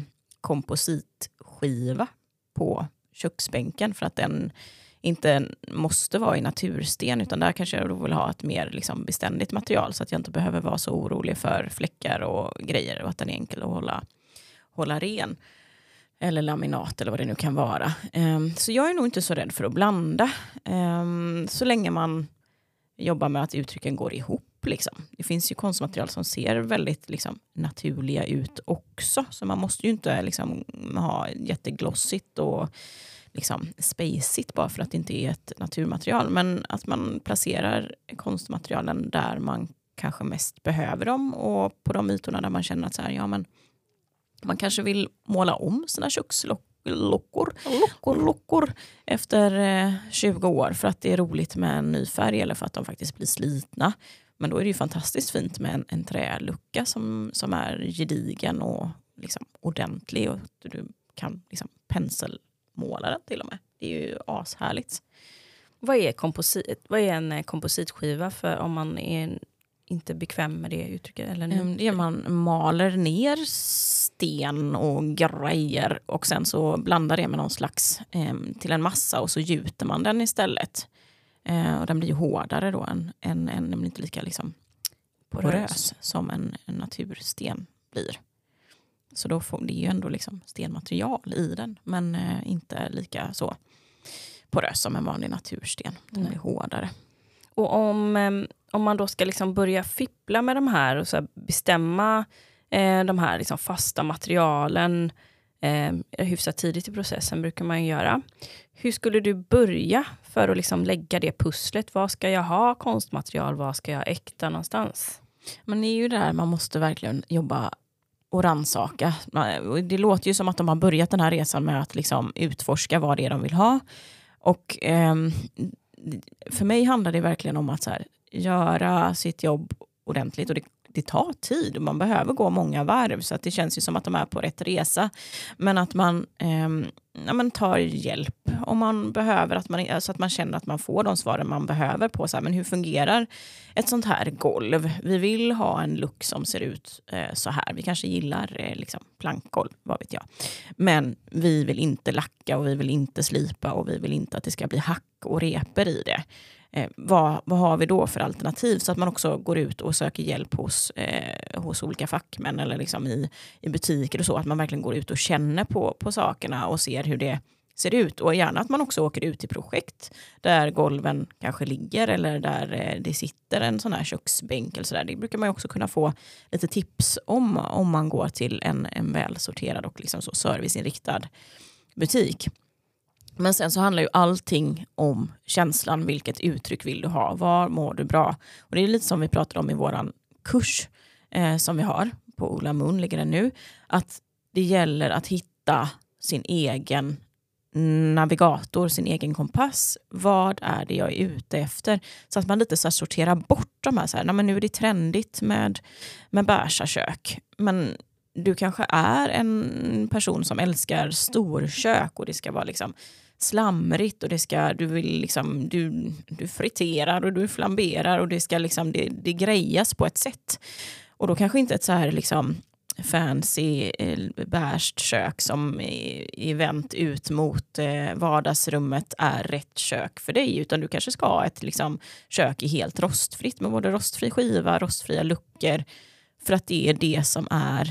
kompositskiva på köksbänken för att den inte måste vara i natursten utan där kanske jag vill ha ett mer liksom, beständigt material så att jag inte behöver vara så orolig för fläckar och grejer och att den är enkel att hålla, hålla ren. Eller laminat eller vad det nu kan vara. Um, så jag är nog inte så rädd för att blanda. Um, så länge man jobbar med att uttrycken går ihop. Liksom. Det finns ju konstmaterial som ser väldigt liksom, naturliga ut också. Så man måste ju inte liksom, ha jätteglossigt och liksom, spacigt bara för att det inte är ett naturmaterial. Men att man placerar konstmaterialen där man kanske mest behöver dem och på de ytorna där man känner att så här, ja, men Man kanske vill måla om sina kökslockor lockor, lockor efter eh, tjugo år för att det är roligt med en ny färg eller för att de faktiskt blir slitna. Men då är det ju fantastiskt fint med en, en trälucka som, som är gedigen och liksom ordentlig och du kan liksom penselmåla den till och med. Det är ju ashärligt. Vad är, komposit, vad är en kompositskiva för om man är inte bekväm med det uttrycket? Eller nu? Det är man maler ner sten och grejer och sen så blandar det med någon slags eh, till en massa och så gjuter man den istället. Eh, och den blir ju hårdare då än, än, än den blir inte lika liksom porös som en, en natursten blir. Så då får det är ju ändå liksom stenmaterial i den men eh, inte lika så porös som en vanlig natursten. Den blir hårdare. Och om, om man då ska liksom börja fippla med de här och så här bestämma eh, de här liksom fasta materialen eh, hyfsat tidigt i processen brukar man ju göra. Hur skulle du börja för att liksom lägga det pusslet? Vad ska jag ha konstmaterial? Vad ska jag äkta någonstans? Men det är ju där man måste verkligen jobba och rannsaka. Det låter ju som att de har börjat den här resan med att liksom utforska vad det är de vill ha. Och eh, för mig handlar det verkligen om att så här, göra sitt jobb ordentligt och det, det tar tid och man behöver gå många varv så att det känns ju som att de är på rätt resa. Men att man, eh, ja, man tar hjälp om man behöver, att man, så att man känner att man får de svaren man behöver på så här, men hur fungerar ett sånt här golv? Vi vill ha en look som ser ut eh, så här. Vi kanske gillar eh, liksom plankgolv, vad vet jag. Men vi vill inte lacka och vi vill inte slipa och vi vill inte att det ska bli hack och reper i det. Eh, vad, vad har vi då för alternativ? Så att man också går ut och söker hjälp hos, eh, hos olika fackmän eller liksom i, i butiker och så. Att man verkligen går ut och känner på, på sakerna och ser hur det ser ut. Och gärna att man också åker ut i projekt där golven kanske ligger eller där eh, det sitter en sån här köksbänk eller så där. Det brukar man ju också kunna få lite tips om om man går till en, en välsorterad och liksom så serviceinriktad butik. Men sen så handlar ju allting om känslan, vilket uttryck vill du ha, var mår du bra? Och det är lite som vi pratade om i våran kurs eh, som vi har på Ola Mun, ligger den nu, att det gäller att hitta sin egen navigator, sin egen kompass. Vad är det jag är ute efter? Så att man lite så här sorterar bort de här, så här, nej, men nu är det trendigt med, med bärsakök, men du kanske är en person som älskar storkök och det ska vara liksom slamrigt och det ska, du vill liksom, du, du friterar och du flamberar och det ska liksom, det, det grejas på ett sätt. Och då kanske inte ett så här liksom fancy bärst kök som är, är vänt ut mot eh, vardagsrummet är rätt kök för dig, utan du kanske ska ha ett liksom kök i helt rostfritt med både rostfri skiva, rostfria luckor, för att det är det som är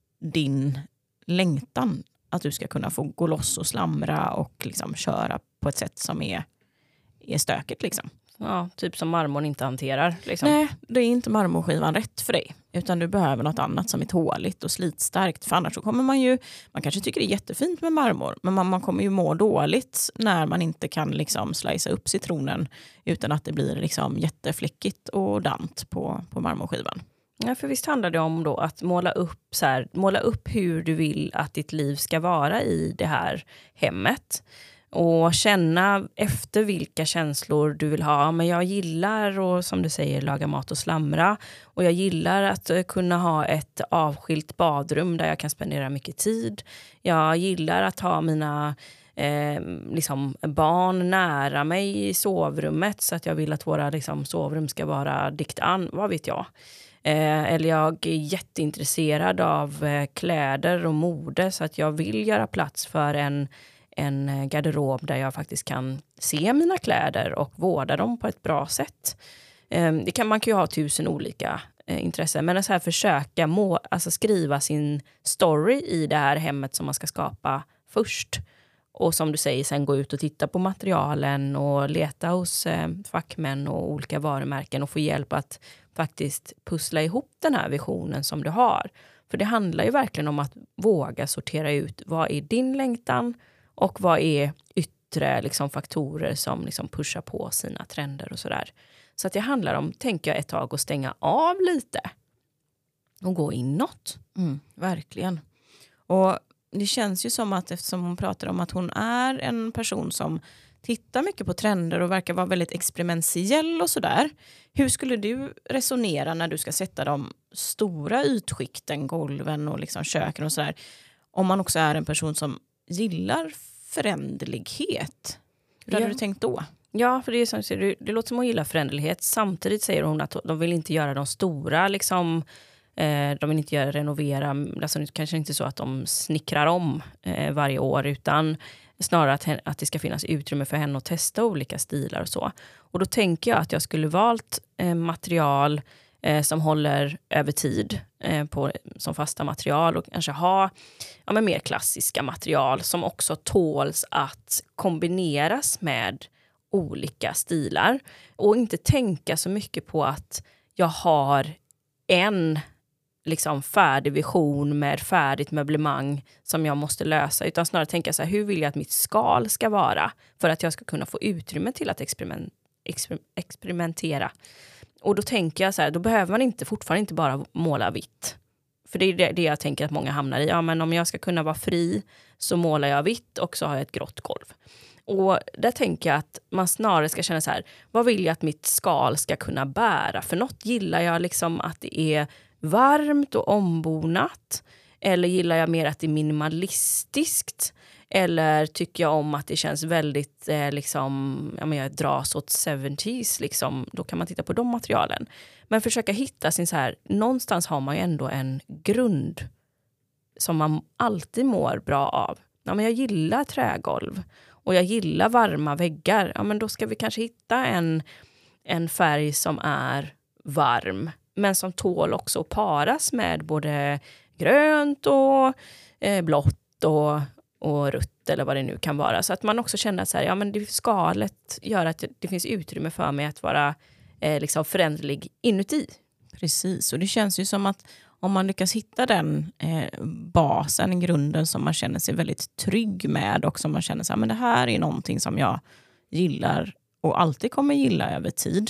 din längtan, att du ska kunna få gå loss och slamra och liksom köra på ett sätt som är, är stökigt liksom. Ja, typ som marmorn inte hanterar. Liksom. Nej, det är inte marmorskivan rätt för dig. Utan du behöver något annat som är tåligt och slitstarkt. För annars så kommer man ju, man kanske tycker det är jättefint med marmor. Men man, man kommer ju må dåligt när man inte kan liksom slicea upp citronen utan att det blir liksom jättefläckigt och dant på, på marmorskivan. Ja, för visst handlar det om då att måla upp, så här, måla upp hur du vill att ditt liv ska vara i det här hemmet. Och känna efter vilka känslor du vill ha. Men jag gillar och som du säger laga mat och slamra. Och jag gillar att kunna ha ett avskilt badrum där jag kan spendera mycket tid. Jag gillar att ha mina eh, liksom barn nära mig i sovrummet. Så att jag vill att våra liksom, sovrum ska vara dikt an. Vad vet jag? Eh, eller jag är jätteintresserad av eh, kläder och mode. Så att jag vill göra plats för en... en garderob där jag faktiskt kan se mina kläder och vårda dem på ett bra sätt. Det kan, man kan ju ha tusen olika eh, intressen, men att så här försöka må, alltså skriva sin story i det här hemmet som man ska skapa först. Och som du säger, sen gå ut och titta på materialen och leta hos eh, fackmän och olika varumärken och få hjälp att faktiskt pussla ihop den här visionen som du har. För det handlar ju verkligen om att våga sortera ut vad är din längtan och vad är yttre liksom, faktorer som liksom, pushar på sina trender och sådär. Så att det handlar om, tänker jag, ett tag att stänga av lite. Och gå inåt. Mm, verkligen. Och det känns ju som att eftersom hon pratar om att hon är en person som tittar mycket på trender och verkar vara väldigt experimentell och sådär. Hur skulle du resonera när du ska sätta de stora ytskikten, golven och liksom köken och sådär? Om man också är en person som gillar föränderlighet. Hur hade Ja. du tänkt då? Ja, för det är som du säger, det, det låter som att hon gillar föränderlighet. Samtidigt säger hon att de vill inte göra de stora, liksom, eh, de vill inte göra renovera, alltså det kanske inte så att de snickrar om eh, varje år, utan snarare att, hen- att det ska finnas utrymme för henne att testa olika stilar och så. Och då tänker jag att jag skulle valt eh, material eh, som håller över tid eh, på, som fasta material, och kanske ha ja, men mer klassiska material som också tåls att kombineras med olika stilar. Och inte tänka så mycket på att jag har en liksom färdig vision med färdigt möblemang som jag måste lösa, utan snarare tänka så här, hur vill jag att mitt skal ska vara för att jag ska kunna få utrymme till att experiment, exper, experimentera. Och då tänker jag så här, då behöver man inte fortfarande inte bara måla vitt. För det är det, det jag tänker att många hamnar i. Ja, men om jag ska kunna vara fri så målar jag vitt och så har jag ett grått golv. Och där tänker jag att man snarare ska känna så här, vad vill jag att mitt skal ska kunna bära? För något gillar jag liksom att det är varmt och ombonat, eller gillar jag mer att det är minimalistiskt, eller tycker jag om att det känns väldigt eh, liksom, ja, men jag dras åt sjuttiotalet liksom, då kan man titta på de materialen. Men försöka hitta sin så här, någonstans har man ju ändå en grund som man alltid mår bra av. Ja, men jag gillar trägolv och jag gillar varma väggar. Ja, men då ska vi kanske hitta en, en färg som är varm, men som tål också att paras med både grönt och eh, blått och, och rött eller vad det nu kan vara. Så att man också känner att så här, ja, men det skalet gör att det finns utrymme för mig att vara eh, liksom föränderlig inuti. Precis, och det känns ju som att om man lyckas hitta den eh, basen, grunden som man känner sig väldigt trygg med och som man känner så här, men det här är någonting som jag gillar och alltid kommer gilla över tid.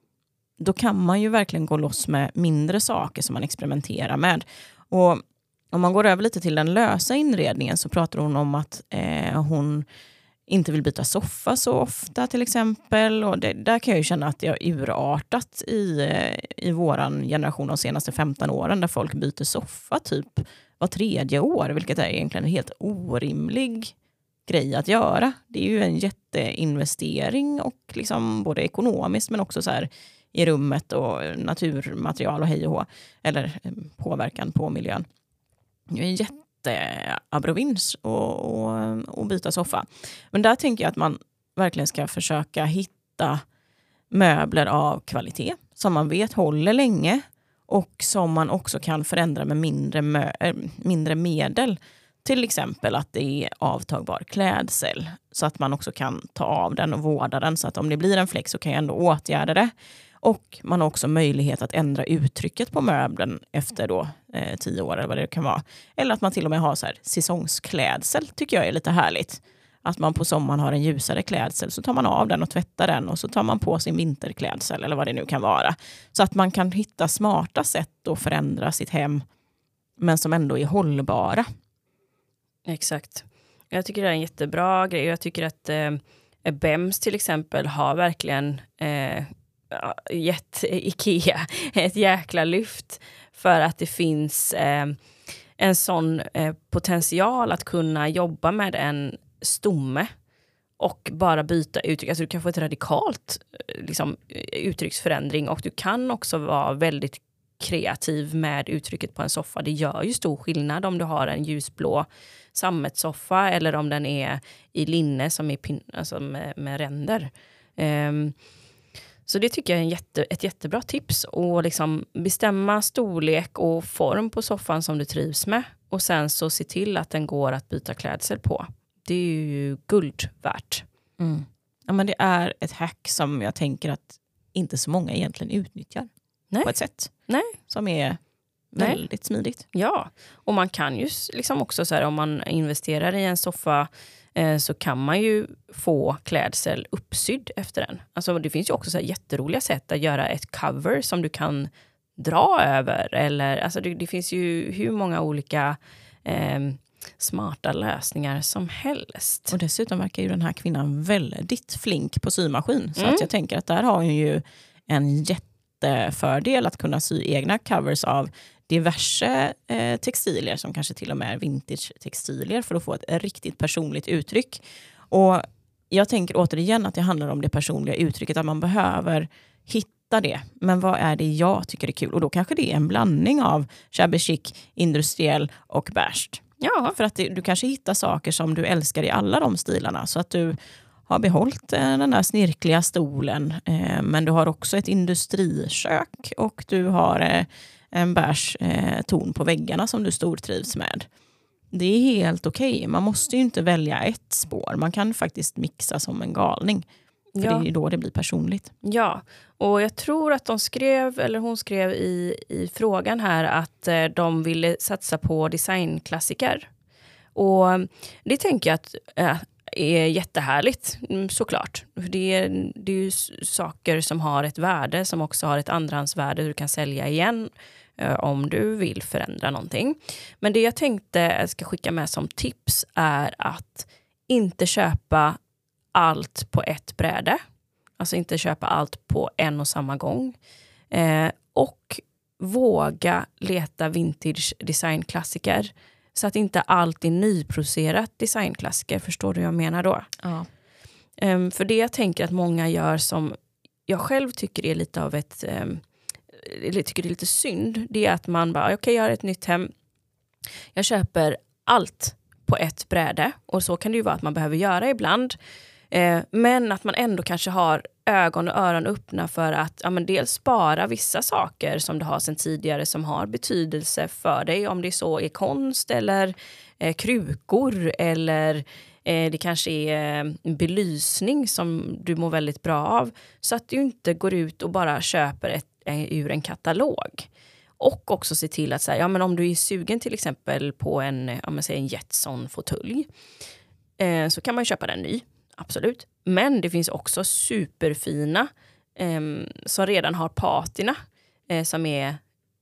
Då kan man ju verkligen gå loss med mindre saker som man experimenterar med. Och om man går över lite till den lösa inredningen så pratar hon om att eh, hon inte vill byta soffa så ofta till exempel. Och det, där kan jag ju känna att det har urartat i, i våran generation de senaste femton åren där folk byter soffa typ var tredje år, vilket är egentligen en helt orimlig grej att göra. Det är ju en jätteinvestering och liksom både ekonomiskt men också så här i rummet och naturmaterial och hej och hå, eller påverkan på miljön. Det är en jätteabrovins och, och, och byta soffa. Men där tänker jag att man verkligen ska försöka hitta möbler av kvalitet som man vet håller länge och som man också kan förändra med mindre, mö- mindre medel. Till exempel att det är avtagbar klädsel så att man också kan ta av den och vårda den så att om det blir en fläck så kan jag ändå åtgärda det. Och man har också möjlighet att ändra uttrycket på möbeln efter då eh, tio år eller vad det kan vara. Eller att man till och med har så här säsongsklädsel tycker jag är lite härligt. Att man på sommaren har en ljusare klädsel så tar man av den och tvättar den och så tar man på sin vinterklädsel eller vad det nu kan vara. Så att man kan hitta smarta sätt att förändra sitt hem men som ändå är hållbara. Exakt. Jag tycker det är en jättebra grej. Jag tycker att eh, B E M S till exempel har verkligen eh, gett IKEA ett jäkla lyft för att det finns eh, en sån eh, potential att kunna jobba med en stomme och bara byta uttryck. Alltså du kan få ett radikalt eh, liksom, uttrycksförändring och du kan också vara väldigt kreativ med uttrycket på en soffa. Det gör ju stor skillnad om du har en ljusblå sammetssoffa eller om den är i linne som är pin- alltså med, med ränder. Um, så det tycker jag är en jätte, ett jättebra tips. Och liksom bestämma storlek och form på soffan som du trivs med. Och sen så se till att den går att byta klädsel på. Det är ju guld värt. Mm. Ja, men det är ett hack som jag tänker att inte så många egentligen utnyttjar. Nej. På ett sätt. Nej. Som är väldigt Nej. smidigt. Ja, och man kan ju liksom också så här, om man investerar i en soffa eh, så kan man ju få klädsel uppsydd efter den. Alltså det finns ju också så här jätteroliga sätt att göra ett cover som du kan dra över. Eller, alltså det, det finns ju hur många olika eh, smarta lösningar som helst. Och dessutom verkar ju den här kvinnan väldigt flink på symaskin. Så Mm. att jag tänker att där har hon ju en jättefördel att kunna sy egna covers av diverse eh, textilier som kanske till och med är vintage-textilier för att få ett riktigt personligt uttryck. Och jag tänker återigen att det handlar om det personliga uttrycket, att man behöver hitta det. Men vad är det jag tycker är kul? Och då kanske det är en blandning av shabby chic, industriell och beige. Ja. För att det, du kanske hittar saker som du älskar i alla de stilarna. Så att du har behållit eh, den där snirkliga stolen. Eh, men du har också ett industrikök och du har eh, en beige eh, ton på väggarna som du stortrivs med. Det är helt okej. Okay. Man måste ju inte välja ett spår. Man kan faktiskt mixa som en galning. För Ja. det är då det blir personligt. Ja, och jag tror att de skrev, eller hon skrev i, i frågan här att eh, de ville satsa på designklassiker. Och det tänker jag att eh, är jättehärligt, mm, såklart. För det är, det är ju saker som har ett värde, som också har ett andrahandsvärde du kan sälja igen eh, om du vill förändra någonting. Men det jag tänkte jag ska skicka med som tips är att inte köpa allt på ett bräde. Alltså inte köpa allt på en och samma gång. Eh, och våga leta vintage designklassiker. Så att inte allt är nyproducerat designklassiker. Förstår du vad jag menar då? Ja. Um, för det jag tänker att många gör som jag själv tycker är lite av ett... Um, eller tycker det är lite synd. Det är att man bara, okej okay, jag har ett nytt hem. Jag köper allt på ett bräde. Och så kan det ju vara att man behöver göra ibland. Eh, men att man ändå kanske har ögon och öron öppna för att ja, men dels spara vissa saker som du har sedan tidigare som har betydelse för dig. Om det så är konst eller eh, krukor eller eh, det kanske är eh, belysning som du mår väldigt bra av. Så att du inte går ut och bara köper ett, eh, ur en katalog. Och också se till att säga, ja, men om du är sugen till exempel på en, ja, men säg en Jetson-fåtölj eh, så kan man köpa den ny. Absolut. Men det finns också superfina eh, som redan har patina eh, som är,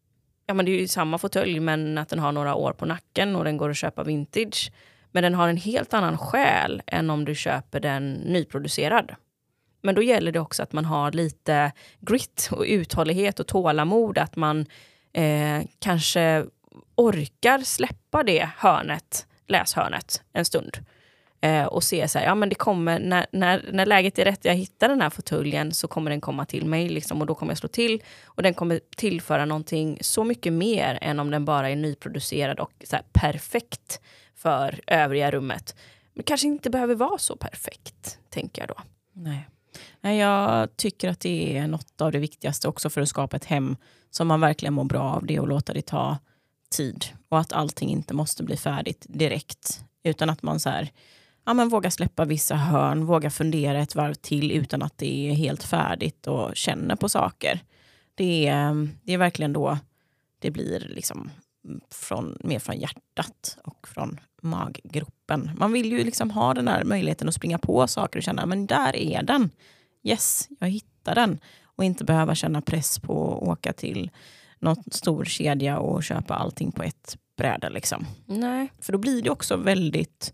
ja men det är ju samma fåtölj men att den har några år på nacken och den går att köpa vintage. Men den har en helt annan själ än om du köper den nyproducerad. Men då gäller det också att man har lite grit och uthållighet och tålamod, att man eh, kanske orkar släppa det hörnet, läshörnet en stund. Eh, och se så här, ja men det kommer, när, när, när läget är rätt, jag hittar den här fåtöljen så kommer den komma till mig liksom, och då kommer jag slå till och den kommer tillföra någonting så mycket mer än om den bara är nyproducerad och så här, perfekt för övriga rummet. Men kanske inte behöver vara så perfekt, tänker jag då. Nej. Nej, jag tycker att det är något av det viktigaste också för att skapa ett hem som man verkligen mår bra av, det och låta det ta tid och att allting inte måste bli färdigt direkt, utan att man så här, ja, men våga släppa vissa hörn, våga fundera ett varv till utan att det är helt färdigt och känna på saker. Det är, det är verkligen då det blir liksom från, mer från hjärtat och från maggropen. Man vill ju liksom ha den här möjligheten att springa på saker och känna, men där är den. Yes, jag hittar den. Och inte behöva känna press på att åka till någon stor kedja och köpa allting på ett bräde liksom. Nej. För då blir det också väldigt,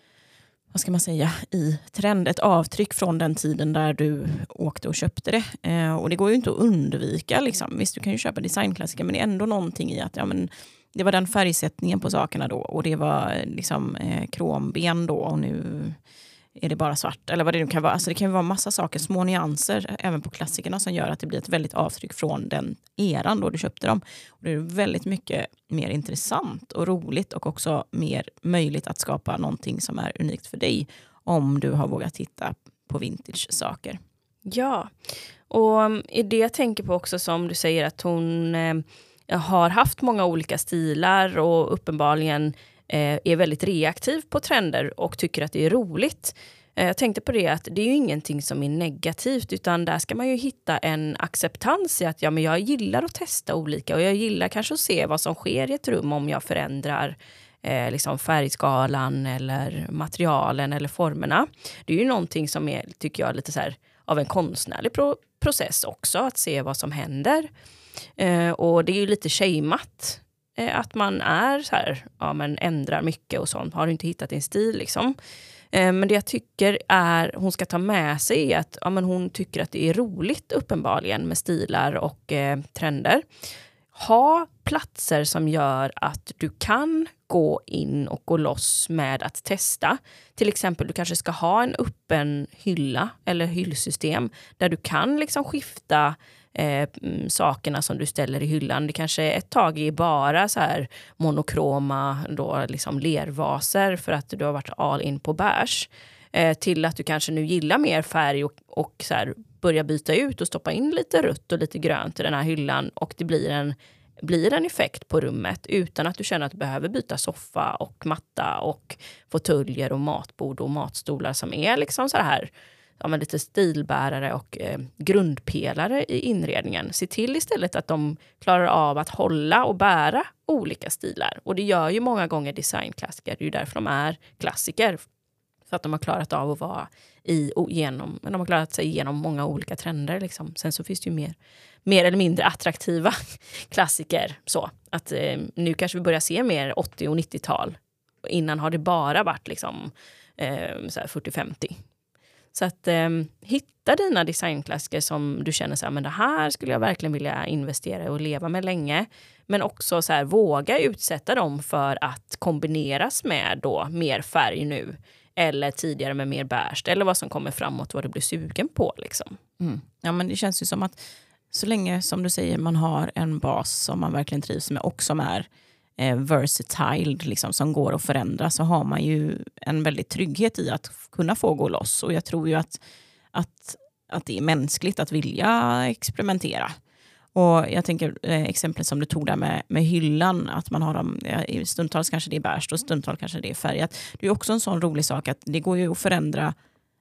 vad ska man säga, i trend, ett avtryck från den tiden där du åkte och köpte det. Eh, och det går ju inte att undvika liksom. Visst, du kan ju köpa designklassiker, men det är ändå någonting i att ja, men det var den färgsättningen på sakerna då och det var liksom eh, kromben då och nu är det bara svart eller vad det nu kan vara. Alltså det kan ju vara massa saker, små nyanser även på klassikerna som gör att det blir ett väldigt avtryck från den eran då du köpte dem. Och det är väldigt mycket mer intressant och roligt och också mer möjligt att skapa någonting som är unikt för dig om du har vågat titta på vintage-saker. Ja, och i det jag tänker på också som du säger att hon eh, har haft många olika stilar och uppenbarligen eh, är väldigt reaktiv på trender och tycker att det är roligt. Eh, jag tänkte på det att det är ju ingenting som är negativt, utan där ska man ju hitta en acceptans i att ja, men jag gillar att testa olika och jag gillar kanske att se vad som sker i ett rum om jag förändrar eh, liksom färgskalan eller materialen eller formerna. Det är ju någonting som är, tycker jag, lite så här av en konstnärlig pro- process också, att se vad som händer. Eh, och det är ju lite shameat eh, att man är så här, ja men ändrar mycket och sånt. Har du inte hittat din stil liksom. Eh, men det jag tycker är, hon ska ta med sig är att ja, men hon tycker att det är roligt uppenbarligen med stilar och eh, trender. Ha platser som gör att du kan gå in och gå loss med att testa. Till exempel, du kanske ska ha en öppen hylla eller hyllsystem där du kan liksom skifta eh, sakerna som du ställer i hyllan. Det kanske ett tag är bara så här monokroma då, liksom lervaser för att du har varit all in på beige. Eh, till att du kanske nu gillar mer färg och, och så här, börja byta ut och stoppa in lite rött och lite grönt i den här hyllan och det blir en, blir en effekt på rummet utan att du känner att du behöver byta soffa och matta och fåtöljer och matbord och matstolar som är liksom så här, ja, men lite stilbärare och eh, grundpelare i inredningen. Se till istället att de klarar av att hålla och bära olika stilar. Och det gör ju många gånger designklassiker. Det är ju därför de är klassiker. För att de har klarat av att vara i och genom, men de har klarat sig igenom många olika trender. Liksom. Sen så finns det ju mer, mer eller mindre attraktiva klassiker. Så att eh, nu kanske vi börjar se mer åttio- och nittiotal. Innan har det bara varit liksom, eh, så här fyrtio femtio. Så att eh, hitta dina designklassiker som du känner så här, men det här skulle jag verkligen vilja investera i och leva med länge. Men också så här, våga utsätta dem för att kombineras med då mer färg nu. Eller tidigare med mer beige. Eller vad som kommer framåt, vad du blir sugen på. Liksom. Mm. Ja, men det känns ju som att så länge som du säger man har en bas som man verkligen trivs med och som är eh, versatile, liksom, som går att förändra, så har man ju en väldigt trygghet i att kunna få gå loss. Och jag tror ju att, att, att det är mänskligt att vilja experimentera. Och jag tänker eh, exemplet som du tog där med, med hyllan, att man har dem, ja, stundtals kanske det är beige och stundtals kanske det är färgat. Det är också en sån rolig sak att det går ju att förändra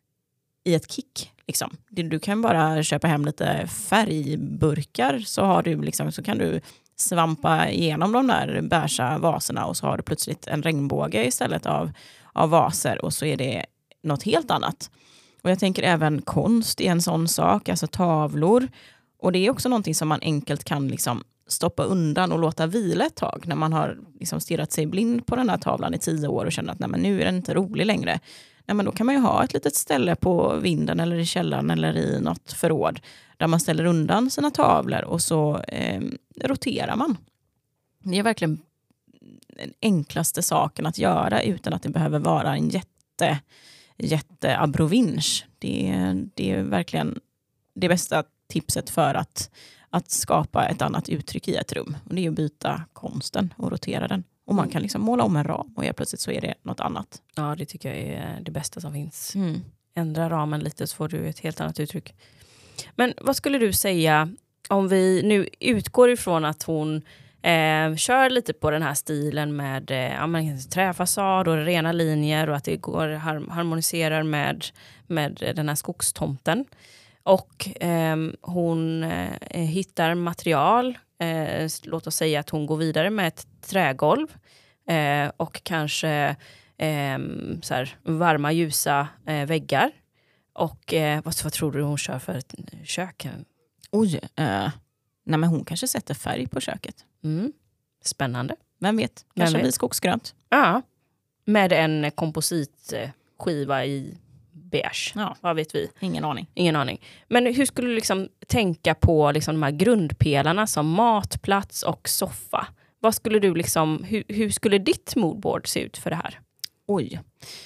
i ett kick. Liksom. Du kan bara köpa hem lite färgburkar så, har du liksom, så kan du svampa igenom de där beigea vaserna och så har du plötsligt en regnbåge istället av, av vaser och så är det något helt annat. Och jag tänker även konst är en sån sak, alltså tavlor. Och det är också någonting som man enkelt kan liksom stoppa undan och låta vila ett tag. När man har liksom stirrat sig blind på den här tavlan i tio år och känner att nej, men nu är den inte rolig längre. Nej, men då kan man ju ha ett litet ställe på vinden eller i källaren eller i något förråd. Där man ställer undan sina tavlor och så eh, roterar man. Det är verkligen den enklaste saken att göra utan att det behöver vara en jätte, jätte abrovinsch. Det, det är verkligen det bästa tipset för att, att skapa ett annat uttryck i ett rum. Och det är att byta konsten och rotera den. Och man kan liksom måla om en ram och helt plötsligt så är det något annat. Ja, det tycker jag är det bästa som finns. Mm. Ändra ramen lite så får du ett helt annat uttryck. Men vad skulle du säga om vi nu utgår ifrån att hon eh, kör lite på den här stilen med eh, ja, men, träfasad och rena linjer och att det går har, harmoniserar med, med den här skogstomten. Och eh, hon eh, hittar material. Eh, låt oss säga att hon går vidare med ett trägolv. Eh, och kanske eh, så här, varma, ljusa eh, väggar. Och eh, vad, vad tror du hon kör för ett kök? Oj, eh, nej men hon kanske sätter färg på köket. Mm. Spännande. Vem vet? Kanske blir skogsgrönt. Ja, med en kompositskiva i beige. Ja. Vad vet vi? Ingen aning. Ingen aning. Men hur skulle du liksom tänka på liksom de här grundpelarna som matplats och soffa? Vad skulle du liksom, hur, hur skulle ditt moodboard se ut för det här? Oj.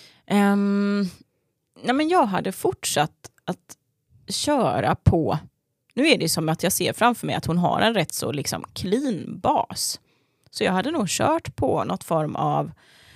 Um, nej men jag hade fortsatt att köra på. Nu är det som att jag ser framför mig att hon har en rätt så liksom clean bas. Så jag hade nog kört på något form av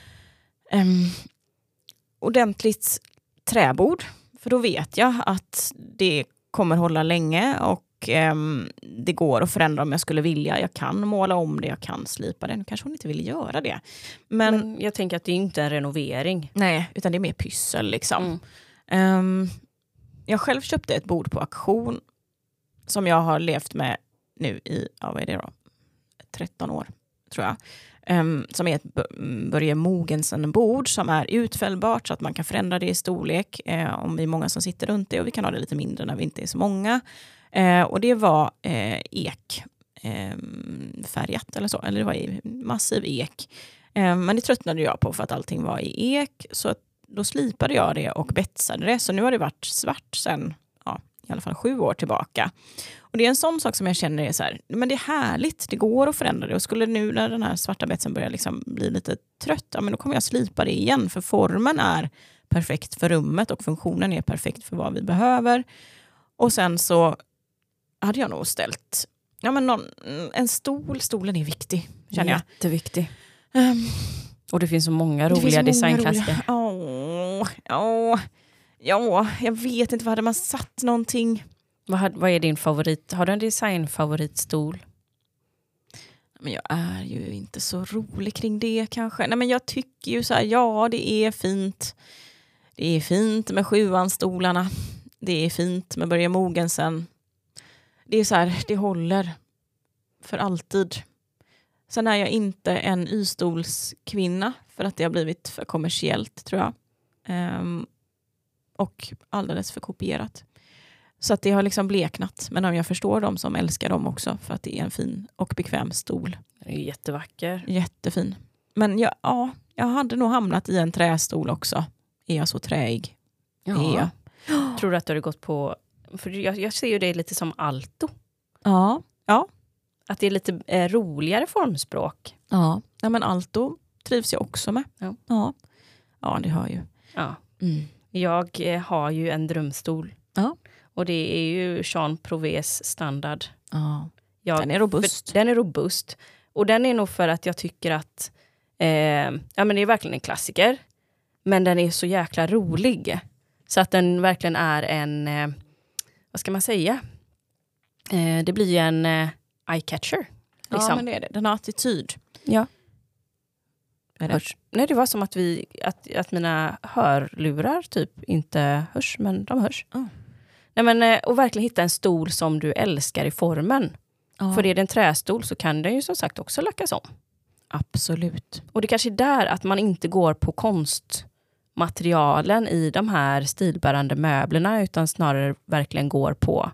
um, ordentligt träbord. För då vet jag att det kommer hålla länge och um, det går att förändra om jag skulle vilja. Jag kan måla om det, jag kan slipa det. Nu kanske hon inte vill göra det. Men, Men jag tänker att det är inte en renovering. Nej, utan det är mer pyssel liksom. Mm. Um, jag själv köpte ett bord på auktion som jag har levt med nu i, ja, vad är det då? tretton år tror jag. Um, som är ett Börje Mogensen-bord som är utfällbart så att man kan förändra det i storlek uh, om vi är många som sitter runt det, och vi kan ha det lite mindre när vi inte är så många. Uh, och det var uh, ek. eh, färgat eller så. Eller det var i massiv ek. Eh, men det tröttnade jag på för att allting var i ek. Så att då slipade jag det och betsade det. Så nu har det varit svart sedan ja, i alla fall sju år tillbaka. Och det är en sån sak som jag känner är så här, men det är härligt, det går att förändra det. Och skulle nu när den här svarta betsen börjar liksom bli lite trött, ja, men då kommer jag slipa det igen. För formen är perfekt för rummet och funktionen är perfekt för vad vi behöver. Och sen så hade jag nog ställt ja, men någon, en stol. Stolen är viktig, känner jag. Jätteviktig. Um, och det finns så många roliga designklassiker. Ja, ja, ja, jag vet inte, vad hade man satt någonting? Vad, vad är din favorit? Har du en designfavoritstol? Men jag är ju inte så rolig kring det kanske. Nej, men jag tycker ju så här, ja det är fint. Det är fint med sjuanstolarna. Det är fint med Börje Mogensen. Det är så här, det håller för alltid. Sen är jag inte en y-stolskvinna för att det har blivit för kommersiellt, tror jag. Um, och alldeles för kopierat. Så att det har liksom bleknat. Men om jag förstår dem som älskar dem också för att det är en fin och bekväm stol. Det är jättevacker. Jättefin. Men jag, ja, jag hade nog hamnat i en trästol också. Är jag så träig? Ja. Är jag. Tror du att du har gått på... För jag, jag ser ju det lite som alto. Ja. Ja. Att det är lite eh, roligare formspråk. Ja. Ja, men alto trivs jag också med. Ja. Ja, ja det hör ju. Ja. Mm. Jag eh, har ju en drömstol. Ja. Och det är ju Jean Prouvé standard. Ja. Jag, Den är robust. Den är robust. Och den är nog för att jag tycker att eh, ja, men det är verkligen en klassiker. Men den är så jäkla rolig. Så att den verkligen är en, eh, vad ska man säga? Eh, det blir ju en eh, eye-catcher. Liksom. Ja, men det är det. Den har attityd. Ja. Är det? Hörs. Nej, det var som att, vi, att, att mina hörlurar typ inte hörs, men de hörs. Oh. Nej, men, eh, och verkligen hitta en stol som du älskar i formen. Ja. För är det en trästol så kan den ju som sagt också lackas om. Absolut. Och det kanske är där att man inte går på konstmaterialen i de här stilbärande möblerna, utan snarare verkligen går på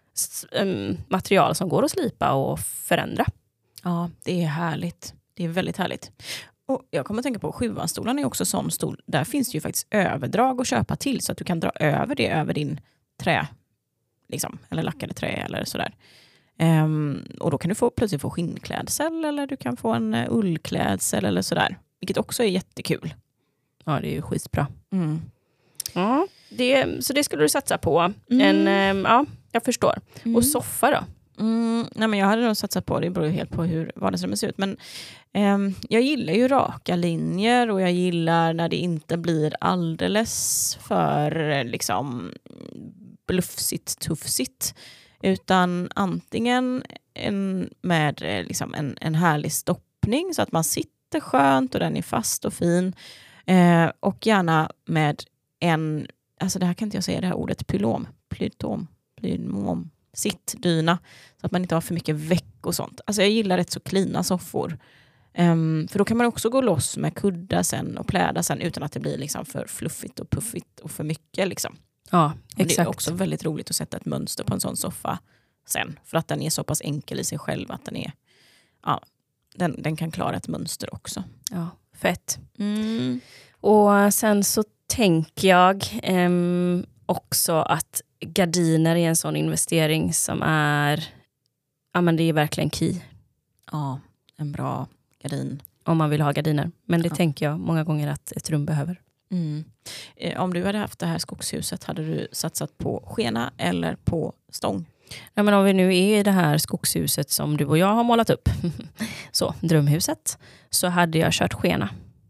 um, material som går att slipa och förändra. Ja, det är härligt. Det är väldigt härligt. Och jag kommer att tänka på sjuanstolen är också sån stol. Där finns det ju faktiskt överdrag att köpa till så att du kan dra över det över din trä. Liksom, eller lackade trä eller sådär. Um, och då kan du få, plötsligt få skinnklädsel eller du kan få en uh, ullklädsel eller sådär. Vilket också är jättekul. Ja, det är ju skitbra. Mm. Ja, det, så det skulle du satsa på. Mm. En, um, ja, jag förstår. Mm. Och soffa då? Mm, nej men jag hade nog satsat på det, det beror ju helt på hur vardagsrummet ser ut. Men um, jag gillar ju raka linjer och jag gillar när det inte blir alldeles för liksom bluffsigt, tuffsigt. Utan antingen en, med liksom en, en härlig stoppning så att man sitter skönt och den är fast och fin. Eh, och gärna med en, alltså det här kan inte jag säga det här ordet, pylom, plytom, plymom, sittdyna. Så att man inte har för mycket väck och sånt. Alltså jag gillar rätt så klina soffor. Um, för då kan man också gå loss med kuddar sen och pläda sen utan att det blir liksom för fluffigt och puffigt och för mycket liksom. Ja, exakt. Och det är också väldigt roligt att sätta ett mönster på en sån soffa sen. För att den är så pass enkel i sig själv att den är, ja, den, den kan klara ett mönster också. Ja, fett. Mm. Och sen så tänker jag um, också att gardiner är en sån investering som är, ja men det är verkligen key. Ja, en bra gardin. Om man vill ha gardiner. Men det Ja. tänker jag många gånger att ett rum behöver. Mm. Eh, om du hade haft det här skogshuset, hade du satsat på skena eller på stång? Ja, men om vi nu är i det här skogshuset som du och jag har målat upp, så drömhuset, så hade jag kört skena.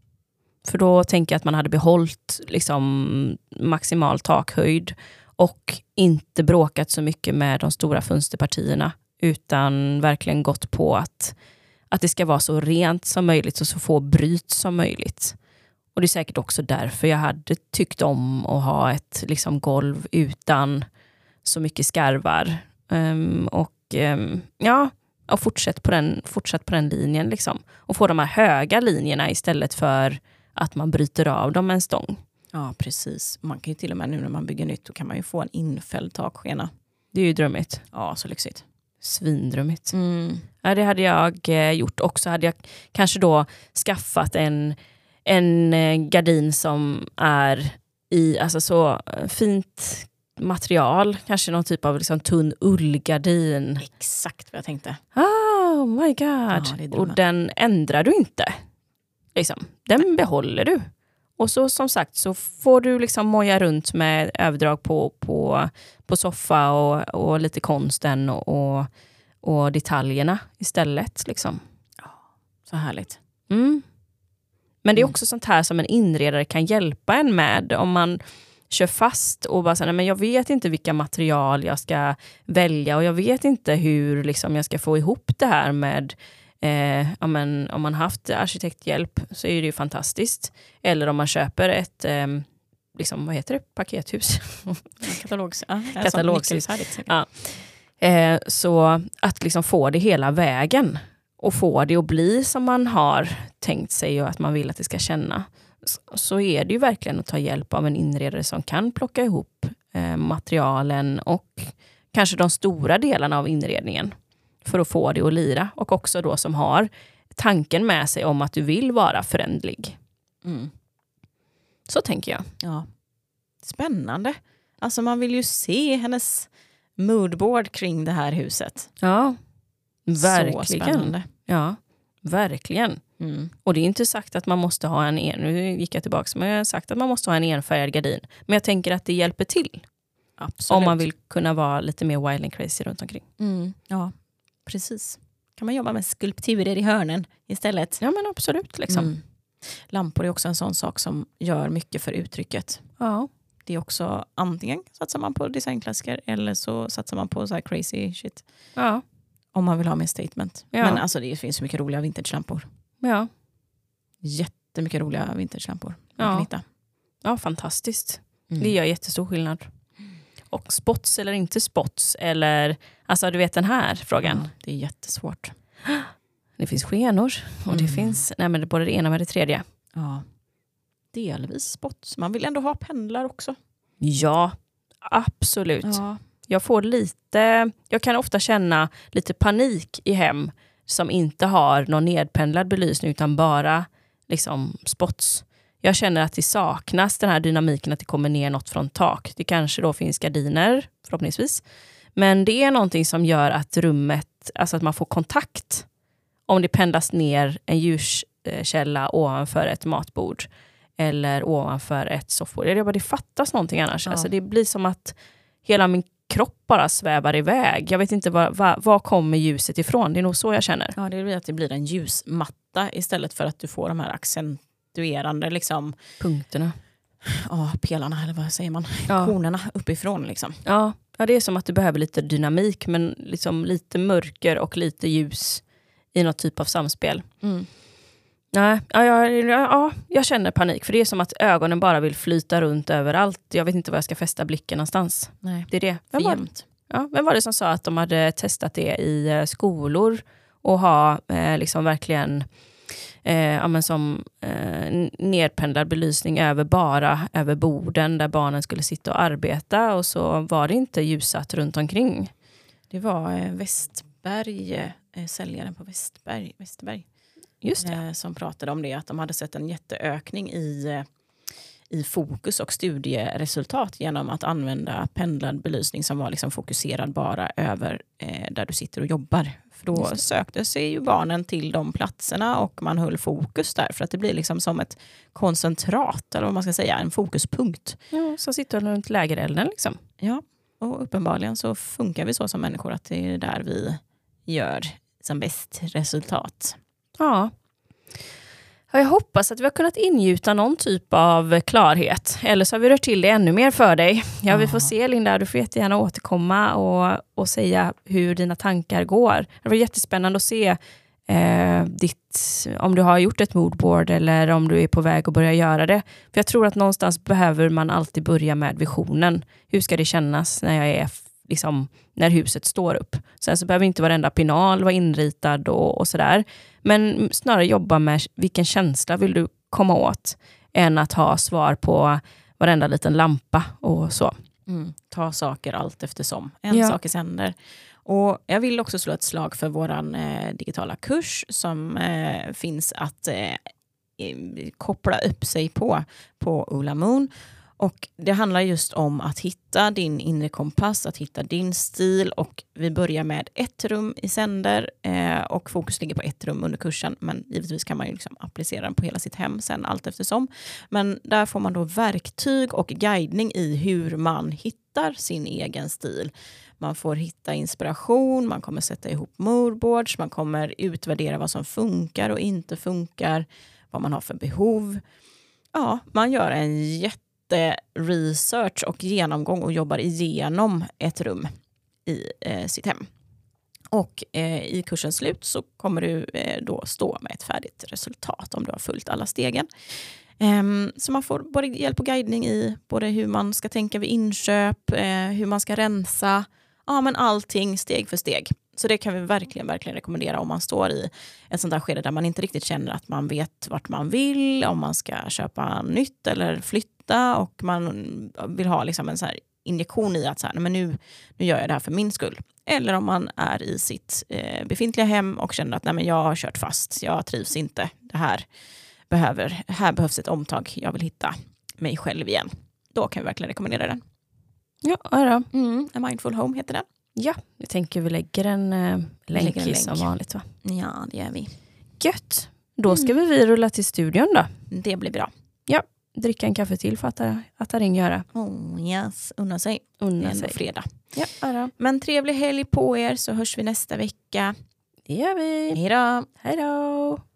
För då tänker jag att man hade behållit liksom maximal takhöjd och inte bråkat så mycket med de stora fönsterpartierna, utan verkligen gått på att, att det ska vara så rent som möjligt och så få bryt som möjligt. Och det är säkert också därför jag hade tyckt om att ha ett liksom golv utan så mycket skarvar. Um, och um, ja, och fortsätt på den, fortsätt på den linjen liksom. Och få de här höga linjerna istället för att man bryter av dem med en stång. Ja, precis. Man kan ju till och med nu när man bygger nytt, då kan man ju få en infälld takskena. Det är ju drömmigt. Ja, så lyxigt. Svindrömmigt. Mm. Ja, det hade jag eh, gjort. Också hade jag kanske då skaffat en, en eh, gardin som är i alltså så eh, fint material. Kanske någon typ av liksom, tunn ullgardin. Exakt vad jag tänkte. Oh my god. Ja, och den ändrar du inte. Liksom. Den Nej. behåller du. Och så som sagt så får du liksom moja runt med överdrag på, på, på soffa och, och lite konsten och, och, och detaljerna istället. Liksom. Så härligt. Mm. Men det är också sånt här som en inredare kan hjälpa en med. Om man kör fast och bara säger, men jag vet inte vilka material jag ska välja och jag vet inte hur liksom, jag ska få ihop det här med eh, ja, men, om man haft arkitekthjälp så är det ju fantastiskt. Eller om man köper ett eh, liksom, vad heter det? Pakethus. Katalogs, ja, Katalogshus. Ja. Eh, så att liksom få det hela vägen och få det att bli som man har tänkt sig och att man vill att det ska känna. Så är det ju verkligen att ta hjälp av en inredare som kan plocka ihop eh, materialen och kanske de stora delarna av inredningen för att få det att lira. Och också då som har tanken med sig om att du vill vara förändlig. Mm. Så tänker jag. Ja. Spännande. Alltså man vill ju se hennes moodboard kring det här huset. Ja, verkligen. Så spännande. Ja, verkligen. Mm. Och det är inte sagt att man måste ha en en, nu gick jag tillbaka, men jag har sagt att man måste ha en enfärgad gardin. Men jag tänker att det hjälper till. Absolut. Om man vill kunna vara lite mer wild and crazy runt omkring. Mm. Ja, precis. Kan man jobba med skulpturer i hörnen istället? Ja, men absolut. Liksom. Mm. Lampor är också en sån sak som gör mycket för uttrycket. Ja. Det är också antingen satsar man på designklassiker eller så satsar man på så här crazy shit. Ja. Om man vill ha mer statement. Ja. Men alltså det finns så mycket roliga vintage-lampor. Ja. Jättemycket roliga vintage-lampor. Man Ja. kan hitta. Ja, fantastiskt. Mm. Det gör jättestor skillnad. Och spots eller inte spots. Eller, alltså du vet den här frågan. Ja, det är jättesvårt. Det finns skenor. Och Mm. det finns nej, men det är både det ena och det tredje. Ja. Delvis spots. Man vill ändå ha pendlar också. Ja, absolut. Ja. Jag får lite, jag kan ofta känna lite panik i hem som inte har någon nedpendlad belysning utan bara liksom spots. Jag känner att det saknas den här dynamiken att det kommer ner något från tak. Det kanske då finns gardiner förhoppningsvis. Men det är någonting som gör att rummet, alltså att man får kontakt om det pendlas ner en ljuskälla ovanför ett matbord eller ovanför ett soffbord. Det, bara, det fattas någonting annars. Ja. Alltså det blir som att hela min kropp bara svävar iväg. Jag vet inte var, var, var kommer ljuset ifrån. Det är nog så jag känner. Ja, det blir att det blir en ljusmatta istället för att du får de här accentuerande liksom, punkterna. Ja, pelarna eller vad säger man? Ja. Konerna uppifrån liksom. Ja, ja, det är som att du behöver lite dynamik men liksom lite mörker och lite ljus i något typ av samspel. Mm. Nej, ja, ja, ja, jag känner panik för det är som att ögonen bara vill flyta runt överallt. Jag vet inte var jag ska fästa blicken någonstans. Nej, det är det. för Vem var, jämnt. ja, vem var det som sa att de hade testat det i eh, skolor och ha eh, liksom verkligen eh, ja, men som eh, nedpendlad belysning över bara över borden där barnen skulle sitta och arbeta och så var det inte ljusat runt omkring. Det var eh, Westberg, eh, säljaren på Westberg, Westerberg. Just det. Eh, som pratade om det, att de hade sett en jätteökning i, eh, i fokus och studieresultat genom att använda pendlad belysning som var liksom fokuserad bara över eh, där du sitter och jobbar. För då sökte sig ju barnen till de platserna och man höll fokus där för att det blir liksom som ett koncentrat eller vad man ska säga, en fokuspunkt. Ja, så sitter de runt lägerelden liksom. Ja, och uppenbarligen så funkar vi så som människor att det är där vi gör som bäst resultat. Ja. Jag hoppas att vi har kunnat ingjuta någon typ av klarhet. Eller så har vi rört till det ännu mer för dig. Ja, ja. Vi får se, Linda. Du får jättegärna återkomma och, och säga hur dina tankar går. Det var jättespännande att se eh, ditt, om du har gjort ett moodboard eller om du är på väg att börja göra det. För jag tror att någonstans behöver man alltid börja med visionen. Hur ska det kännas när jag är liksom, när huset står upp. Sen så behöver inte varenda pinal vara inritad och, och sådär. Men snarare jobba med vilken känsla vill du komma åt än att ha svar på varenda liten lampa och så. Mm. Ta saker allt eftersom. En Ja. sak i sänder. Och jag vill också slå ett slag för våran eh, digitala kurs som eh, finns att eh, koppla upp sig på på Ola Moon. Och det handlar just om att hitta din inre kompass, att hitta din stil, och vi börjar med ett rum i sänder eh, och fokus ligger på ett rum under kursen, men givetvis kan man ju liksom applicera den på hela sitt hem sen allt eftersom. Men där får man då verktyg och guidning i hur man hittar sin egen stil. Man får hitta inspiration, man kommer sätta ihop moodboards, man kommer utvärdera vad som funkar och inte funkar, vad man har för behov. Ja, man gör en jätte research och genomgång och jobbar igenom ett rum i eh, sitt hem. Och eh, i kursens slut så kommer du eh, då stå med ett färdigt resultat om du har följt alla stegen. Um, så man får både hjälp och guidning i både hur man ska tänka vid inköp, eh, hur man ska rensa, ja men allting steg för steg. Så det kan vi verkligen, verkligen rekommendera om man står i ett sånt där skede där man inte riktigt känner att man vet vart man vill, om man ska köpa nytt eller flytta, och man vill ha liksom en så här injektion i att så här, men nu, nu gör jag det här för min skull. Eller om man är i sitt eh, befintliga hem och känner att nej, men jag har kört fast, jag trivs inte, det här, behöver, här behövs ett omtag, jag vill hitta mig själv igen. Då kan vi verkligen rekommendera den. Ja, då. Mm, A Mindful Home heter den. Ja, jag tänker vi lägger en äh, länk, lägger en som länk. vanligt, va? Ja, det gör vi. Gött. Då ska vi, vi rulla till studion då. Det blir bra. Ja, dricka en kaffe till för att Atarin göra. Oh yes, unna sig. Unna Det är ändå sig. fredag. Ja, då. Men trevlig helg på er, så hörs vi nästa vecka. Det gör vi. Hej då! Hej då!